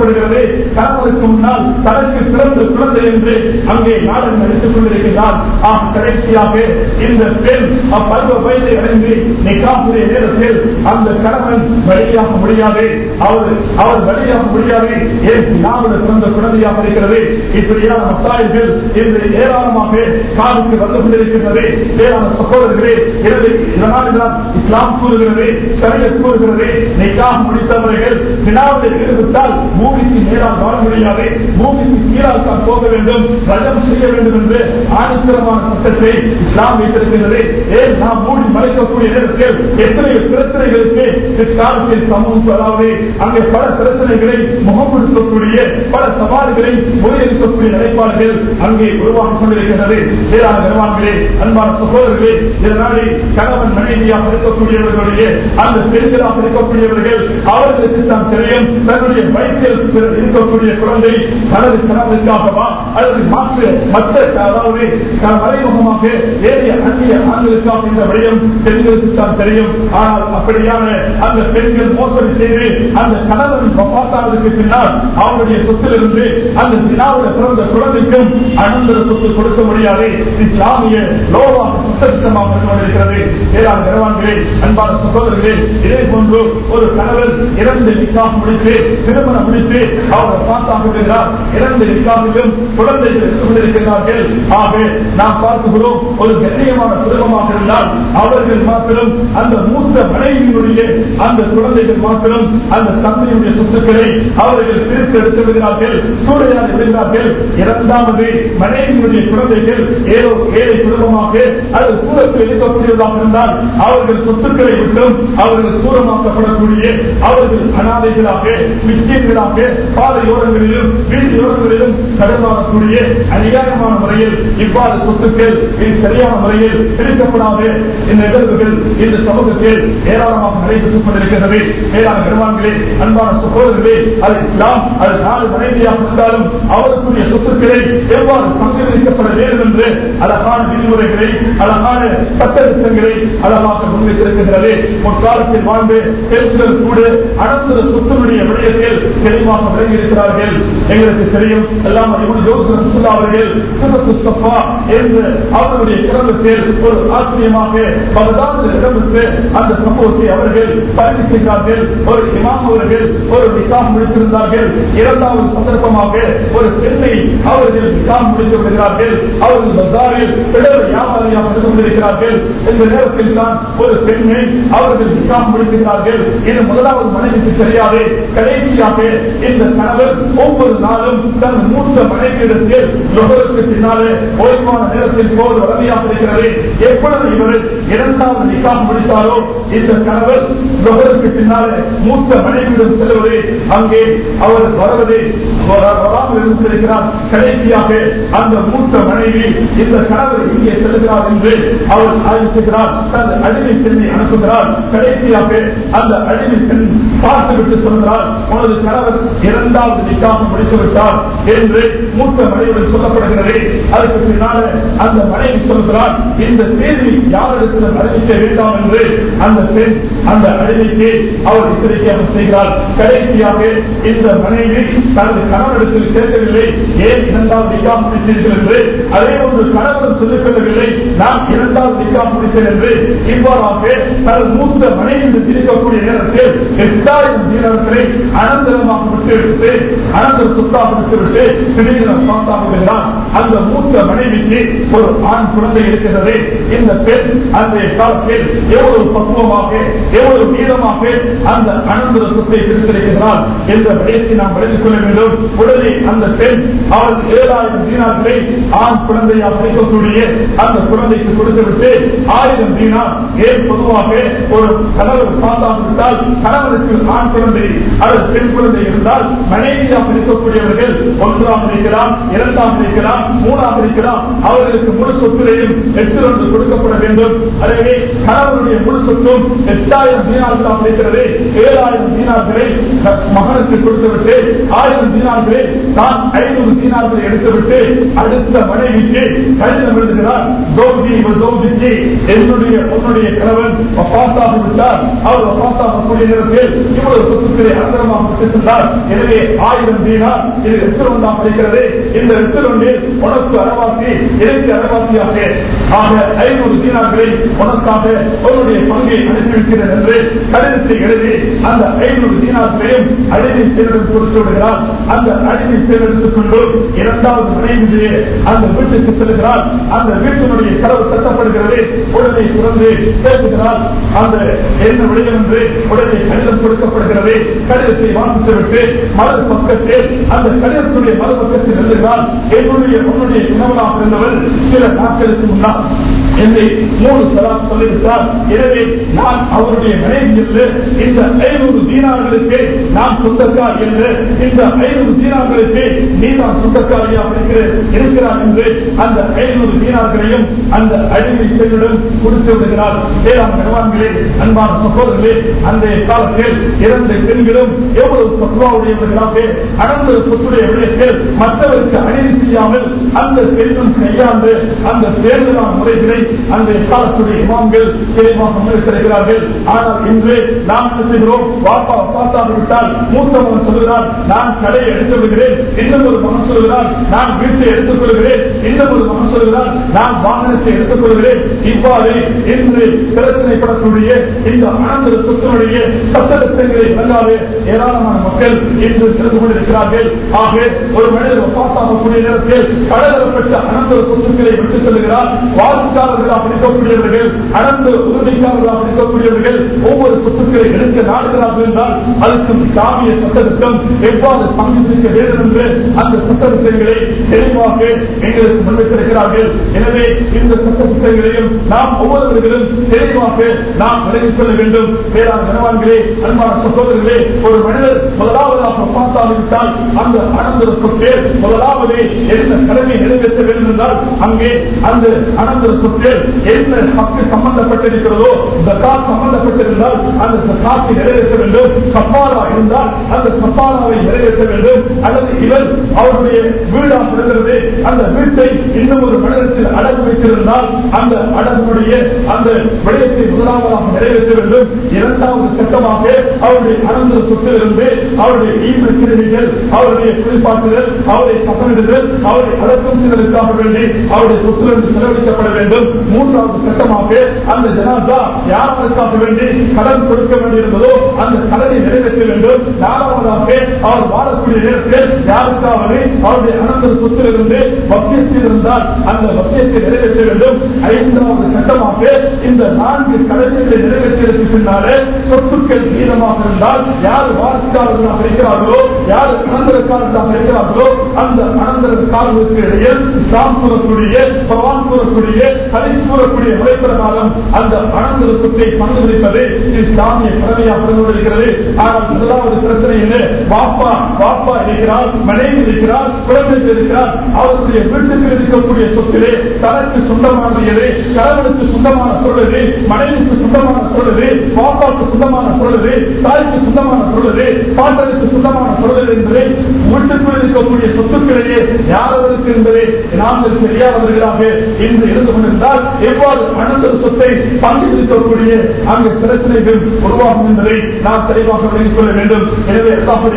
பேசப்படுகிறது. கணவனுக்கு முன்னால் தனக்கு பிறந்த குழந்தை என்று அங்கே நாடகம் நடித்துக் கொண்டிருக்கிறார். கடைசியாக இந்த பெண் பருவ வயதை அடைந்து நிக்காஹுடைய நேரத்தில் அந்த கணவன் வழியாக முடியாது, அவர் வழியாக முடியாது, ஏன் பிறந்த குழந்தையாக இருக்கிறது. இப்படியான மசாயல்கள் இன்று ஏராளமாக காலுக்கு வந்து கொண்டிருக்கின்றது. ஏராள சகோதரர்களே, இதனால்தான் இஸ்லாம் கூறுகிறது, ஷரியத் கூறுகிறது, நிக்காஹ் முடித்தவர்கள் வினாவில் ஈடுபட்டால் பூமிக்கு நேரால் வாழ முடியாது, பூமிக்கு கீழால் தான் போக வேண்டும், ரஜம் செய்ய வேண்டும் என்று ஆணித்தரமான சட்டத்தை இஸ்லாம் வைத்திருக்கிறது. ஏன் நாம் மூடி மறைக்கக்கூடிய நேரத்தில் எத்தனை பிரச்சனைகளுக்கு பிற்காலத்தில் சமூகம், அதாவது அங்கே பல பிரச்சனைகளை முகம் கொடுக்கக்கூடிய பல சவால்களை முறியடிக்கக்கூடிய நிலைப்பாடுகள் அங்கே உருவாக்கிக் கொண்டிருக்கிறது. கனவான்களே, அன்பான சகோதரர்களே, இதனாலே கணவன் மனைவியாக இருக்கக்கூடியவர்களுடைய அந்த பெண்களாக இருக்கக்கூடியவர்கள் அவர்களுக்கு தான் தெரியும் தன்னுடைய வயிற்றில் இருக்கக்கூடிய குழந்தை தனது கணவனுக்காகவா அல்லது மற்ற அதாவது மறைமுகமாக ஏறிய அந்நிய ஆண்களுக்காக இந்த விடயம் பெண்களுக்கு தான் தெரியும். ஆனால் அப்படியான அந்த பெண்கள் மோசடி செய்து அந்த கணவன் பார்த்தாதற்கு பின்னால் அவருடைய சொத்திலிருந்து அந்த வினாவுடைய பிறந்த குழந்தைக்கும் அனந்தர சொத்து கொடுக்க முடியாது. இஸ்லாமிய லோவாக சுத்தமாக இருக்கிறது. ஏழாம் கனவான்களே, அன்பான சகோதரர்களே, இதே போன்று ஒரு கணவன் இரண்டு நிக்காஹ் முடித்து திருமணம் முடித்து அவர் பார்த்தாகிறார். இரண்டு நிக்காஹிலும் குழந்தைகள் கொண்டிருக்கிறார்கள். ஆக நாம் பார்க்கிறோம், ஒரு கண்ணியமான குடும்பமாக இருந்தால் அவர்கள் மாத்திரம் அந்த மூத்த மனைவியினுடைய அந்த குழந்தைகள் மாத்திரம் அந்த தந்தையுடைய சொத்துக்களை அவர்கள் பிரித்து எடுத்து விடுகிறார்கள், சூழலாக விடுகிறார்கள். இரண்டாவது மனைவியினுடைய குழந்தைகள் ஏதோ ஏழை குடும்பமாக அது சூழத்தில் இருக்கக்கூடியதாக இருந்தால் அவர்கள் சொத்துக்களை விட்டும் அவர்கள் சூரமாக்கப்படக்கூடிய அவர்கள் அனாதைகளாக மிச்சங்களாக பாதையோரங்களிலும் வீதியோரங்களிலும் தடுமாறக்கூடிய அநியாயமான முறையில் இவ்வாறு சொத்துக்கள் சரியான முறையில் பிரிக்கப்படாத இந்த நிகழ்வுகள் இந்த சமூகத்தில் ஏராளமாக நடைபெற்றுக் கொண்டிருக்கிறது. மேலான பெருமான்களே, அன்பான சகோதரர்களே, அது இஸ்லாம் அது நாலு மனைவியாக இருந்தாலும் அவருக்குரிய சொத்துக்களை எவ்வாறு பங்களிக்கப்பட வேண்டும் என்று அழகான விதிமுறைகளை அழகான சட்டத்திட்டங்களை அழகாக முன்வைத்திருக்கின்றது. முற்காலத்தில் வாழ்ந்து பெண்கள் கூட அனந்தர சொத்துடைய விடயத்தில் தெளிவாக விளங்கியிருக்கிறார்கள். எங்களுக்கு தெரியும், எல்லாம் அவர்கள் என்று அவருடைய கிரமத்தில் ஒரு ஆச்சரியமாக பலதான இடமிட்டு அந்த சம்பவத்தை அவர்கள் பதிவு செய்தார்கள். ஒரு இமாம் அவர்கள் ஒரு நிக்காஹ் முடித்திருந்தார்கள். இரண்டாவது சந்தர்ப்பமாக ஒரு பெண்ணை அவர்கள் நிக்காஹ் முடித்து விடுகிறார்கள். அவர்கள் பஜாரில் பிடர் வியாபாரியாக இருந்து கொண்டிருக்கிறார்கள். இந்த நேரத்தில் தான் ஒரு பெண்ணை அவர்கள் நிக்காஹ் முடிக்கிறார்கள். இது முதலாவது மனைவிக்கு தெரியாது. கடைசியாக இந்த கணவர் ஒவ்வொரு நாளும் தன் மூத்த மனைவியிடத்தில் லொகருக்கு பின்னாலே ஓய்வான நேரத்தில் போது வளமையாக இருக்கிறது. எப்பொழுது இவர் இரண்டாவது நிக்காஹ் முடித்தாரோ இந்த கணவர் லொகருக்கு பின்னாலே மூத்த மனைவியிடம் செல்வது, அங்கே அவர் வருவதை வராமல் இருந்திருக்கிறார். கடைசியாக அந்த மூத்த மனைவி இந்த கணவர் இங்கே செல்கிறார் என்று அவர் ஆய்வு செய்கிறார். தன் அடிமை பெண்ணை அனுப்புகிறார். கடைசியாக அந்த அடிமை பெண் பார்த்துவிட்டு சொல்கிறார், உனது கணவர் இரண்டாவது நிக்காஹ் முடித்துவிட்டார் என்று மூத்த மனைவியுடன் சொல்லப்படுகிறது. அதுக்கு பின்னால அந்த மனைவி சொல்கிறார், இந்த செய்தி யாரிடத்தில் அறிவிக்க வேண்டாம் என்று அந்த பெண் அந்த அடிமைக்கு அவர் எச்சரிக்கையாக செய்கிறார். கடைசியாக இந்த மனைவி தனது கணவனிடத்தில் கேட்கவில்லை, ஏன் இரண்டாவது நிக்காஹ் முடித்தீர்கள் என்று. அதே ஒன்று கணவன் சொல்லிக் கொள்ளவில்லை, நான் இரண்டாவது நிக்காஹ் முடித்தேன் என்று. இவ்வாறாக தனது மூத்த மனைவி இருக்கக்கூடிய நேரத்தில் 8000 தீனார்களை அனந்தரமாக விட்டுவிட்டு அனந்தர சொத்தாக விட்டுவிட்டு திடீரென பார்த்தாகிறான். அந்த மூத்த மனைவிக்கு ஒரு ஆண் குழந்தை இருக்கிறது. இந்த பெண் அந்த காலத்தில் எவ்வளவு பக்குவமாக எவ்வளவு வீரமாக அந்த அனந்தர சொத்தை பிரித்திருக்கிறார் என்ற விடயத்தை நாம் விளங்கிக் கொள்ள வேண்டும். உடனே அந்த பெண் அவள் 7000 தீனார்களை ஆண் குழந்தையாக இருக்கக்கூடிய அந்த குழந்தைக்கு கொடுத்துவிட்டு 1000 தீனார், ஏன் பொதுவாக ஒரு கணவர் பார்த்தாவிட்டால் கணவனுக்கு ஆண் குழந்தை அல்லது பெண் குழந்தை இருந்தால் மனைவியாக இருக்கக்கூடியவர்கள் ஒன்றாக இருக்கலாம், இரண்டாக இருக்கலாம், மூணாக இருக்கலாம், அவர்களுக்கு முழு சொத்துரையும் 8 கொடுக்கப்பட வேண்டும். எனவே கணவனுடைய முழு சொத்தும் 8000 தீனார்களாக இருக்கிறது. 7000 தீனார்களை மகனுக்கு கொடுத்துவிட்டு 1000 தீனார்களை தான் 500 தீனார்களை எடுத்துவிட்டு அடுத்த மனைவிக்கு கடிதம் எழுதுகிறார். என்னுடைய உன்னுடைய கணவன் வஃபாத்தாக விட்டார். அவர் வஃபாத்தாகக்கூடிய நேரத்தில் இவ்வளவு சொத்துக்களை அந்தரமாக பெற்றிருந்தார். எனவே 1000 தீனார் இது ரெஸ்டாரண்ட் தான் கிடைக்கிறது. இந்த ரெஸ்டாரண்டில் உனக்கு அறவாசி எனக்கு அறவாசியாக ஆக 500 தீனார்களை உனக்காக உன்னுடைய பங்கை அனுப்பிவிக்கிறேன் என்று கடிதத்தை எழுதி அந்த 500 தீனார்களையும் அடிமை செயலிடம் கொடுத்து விடுகிறார். அந்த அடிமை செயலெடுத்துக் கொண்டு 2வது மனைவியே அந்த வீட்டுக்கு செல்கிறார். அந்த வீட்டினுடைய கதவு தட்டப்படுகிறது. உடனே திறந்து பேசுகிறார். அந்த என்ன விடயம் என்று உடனே கடிதம் கொடுக்கப்படுகிறது. கடிதத்தை வாசித்துவிட்டு மறு பக்கத்தில் அந்த கடிதத்துடைய மறுபக்கத்தில் எழுதுகிறார். என்னுடைய உன்னுடைய கணவனாக இருந்தவர் சில நாட்களுக்கு முன்னால் என்னை 3 சலாம் சொல்லிவிட்டார். எனவே நான் அவருடைய மனைவி என்று இந்த 500 தீனார்களுக்கு நான் சொந்தக்கார் என்று இந்த 500 தீனார்களுக்கு நீ நான் சொந்தக்காரியாக இருக்கிறார் என்று அந்த 500 தீனார்களையும் அந்த அடிமை பெண்ணிடம் கொடுத்து விடுகிறார். வேளாண் கணவான்களே, அன்பான சகோதரர்களே, அந்த காலத்தில் 2 பெண்களும் எவ்வளவு பக்குவாவுடையவர்களாக அனந்த சொத்துடைய விடயத்தில் மற்றவருக்கு அநீதி செய்யாமல் அந்த பெண்ணும் கையாண்டு அந்த தேர்தலான முறைகளை அந்த காலத்துடைய இமாம்கள் தெளிவாக முன்னெடுக்கிறார்கள். ஆனால் இன்று நாம் செய்கிறோம், வாப்பா பார்த்தாவிட்டால் மூத்தவன் சொல்கிறார் நான் கடையை எடுத்து விடுகிறேன், இன்னும் ஒரு மகன் சொல்கிறார் நான் வீட்டை எடுத்துக் கொள்கிறேன், இன்னும் ஒரு மகன் சொல்கிறார் நான் வாகனத்தை எடுத்துக் கொள்கிறேன். இவ்வாறு இன்று பிரச்சனைப்படக்கூடிய இந்த அனந்த சொத்தினுடைய சட்டத்திட்டங்களை வல்லாது ஏராளமான மக்கள் இன்று தெரிந்து கொண்டிருக்கிறார்கள். ஆக ஒரு மனிதர் பார்த்தாகக்கூடிய நேரத்தில் கடலப்பட்ட அனந்த சொத்துக்களை விட்டுச் செல்கிறார். வாசிக்காரர்களாக இருக்கக்கூடியவர்கள், அனந்த உறுதிக்காரர்களாக இருக்கக்கூடியவர்கள் ஒவ்வொரு சொத்துக்களை எடுக்க நாடுகிறார்கள் என்றால் அதுக்கு இஸ்லாமிய சட்டத்திட்டம் எவ்வாறு பங்கு செய்ய வேண்டும் என்று அந்த சட்டத்திட்டங்களை தெளிவாக எங்களுக்கு முன்வைத்திருக்கிறார்கள். எனவே இந்த சட்டத்திட்டங்களையும் நாம் ஒவ்வொருவர்களும் தெளிவாக நாம் விலகிக் கொள்ள வேண்டும். வேளாண் கணவான்களே, அன்பான சகோதரர்களே, ஒரு மனிதர் முதலாவதாக பார்த்தாவிட்டால் அந்த அனந்தர சொத்து முதலாவது என்ன கடமை நிறைவேற்ற வேண்டும் என்றால் அங்கே அந்த அனந்தர சொத்து என்ன பங்கு சம்பந்தப்பட்டிருக்கிறதோ ஜகாத் சம்பந்தப்பட்டிருந்தால் அந்த ஜகாத்தை நிறைவேற்ற வேண்டும். கஃபாரா இருந்தால் அந்த கஃபாராவை நிறைவேற்ற வேண்டும். அல்லது இவர் அவருடைய வீடாக இருக்கிறது, அந்த வீட்டை இன்னும் ஒரு மனிதத்தில் அடகு வைத்திருந்தால் அந்த அடகுடைய அந்த விடயத்தை முதலாவதாக நிறைவேற்ற வேண்டும். 2வது சட்டமாக அவருடைய அனந்தர சொத்திலிருந்து அவருடைய ஈமக்கிரிகள், அவருடைய குளிப்பாட்டுதல், அவருடைய சட்டமிடுதல், அவருடைய அடக்கம் செய்வதற்காக வேண்டி அவருடைய சொத்திலிருந்து செலவழிக்கப்பட வேண்டும். 3வது சட்டமாக அந்த ஜனாதா யாருக்காக வேண்டி கடன் கொடுக்க வேண்டியிருந்ததோ அந்த கடனை நிறைவேற்ற வேண்டும். 4வதாக அவர் வாழக்கூடிய நேரத்தில் யாருக்காவது அவருடைய அனந்தர சொத்திலிருந்து வசியத்தில் இருந்தால் அந்த வசியத்தை நிறைவேற்ற வேண்டும். 5வது சட்டமாக இந்த 4 கடமைகளை நிறைவேற்றியதற்கு பின்னாலே சொத்துக்கள் மீதமாக இருந்தால் யார் வாசிக்காரர்களாக இருக்கிறார்களோ, யார் அனந்தரக்காரர்களாக இருக்கிறார்களோ அந்த அனந்தரக்காரர்களுக்கு இடையே இஸ்லாம் கூறக்கூடிய, குர்ஆன் கூறக்கூடிய, ஹதீஸ் கூறக்கூடிய முறை பிரகாரம் அந்த அனந்தர சொத்தை பங்குபெறுவது இஸ்லாமிய கடமையாக இருக்கிறது. ஆனால் முதலாவது பிரச்சனை என்ன? பாப்பா இருக்கிறார், மனைவி இருக்கிறார், குழந்தைகள் இருக்கிறார். அவருடைய வீட்டுக்கு இருக்கக்கூடிய சொத்திலே தனக்கு சொந்தமானது எது? கணவனுக்கு சொந்தமான பொருள், மனைவிக்கு சொந்தமான பொருள், பாப்பாவுக்கு சொந்தமான பொருள், தாய்க்கு சொந்தமான பொருள், பாட்டனுக்கு சொந்தமான பொருள் என்பதை வீட்டுக்குள் இருக்கக்கூடிய சொத்துக்களிலே யாருக்கு என்பதை நாங்கள் தெரியாதவர்களாக இன்று இருந்து கொண்டிருந்தால் எவ்வாறு அனந்தர சொத்தை பங்கிருக்கக்கூடிய அங்கு பிரச்சனைகள் உருவாகும் என்பதை நாம் தெளிவாக விளங்கிக் கொள்ள வேண்டும். எனவே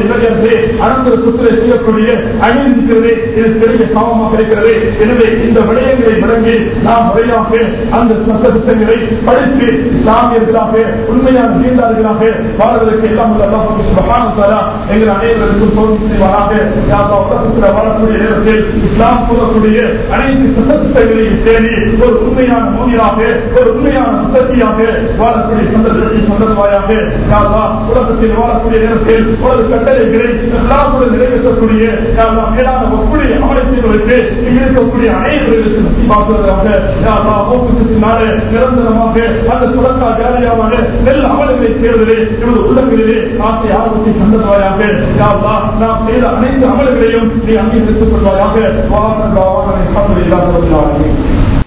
அனந்தர சொத்திலே செய்யக்கூடிய அணிந்திருக்கிறது, இது பெரிய பாவமாக இருக்கிறது. எனவே இந்த விடயங்களை விளங்கி நாம் முறையாக அந்த சட்ட திட்டங்களை படித்து இஸ்லாமியர்களாக உண்மையான நீண்டார்களாக வாழ்வதற்கு எல்லாம் எங்கள் அனைவருக்கும் தோல்வி செய்வாராக. வாழக்கூடிய நேரத்தில் இஸ்லாம் கூறக்கூடிய அனைத்து சட்டத்திட்டங்களையும் தேடி ஒரு உண்மையான மோதியாக, ஒரு உண்மையான முத்தத்தியாக வாழக்கூடிய சந்தர்ப்பத்தை சந்தர்வாயாக உலகத்தில் வாழக்கூடிய நேரத்தில் ஒரு கட்டளைகளை எல்லாருடன் நிறைவேற்றக்கூடிய மேலான ஒப்புடைய அமைப்புகளுக்கு இருக்கக்கூடிய அனைவர்களுக்கு நிரந்தரமாக அந்த சுரக்கா ஜாலியாக நெல் அமல்களை செய்வதிலே இவரது உள்ளங்களிலே ஆசை ஆர்வத்தை சந்தர்வாயாக நாம் செய்த அனைத்து அமல்களையும் நீ அங்கீகரித்துக் கொள்வாயாக.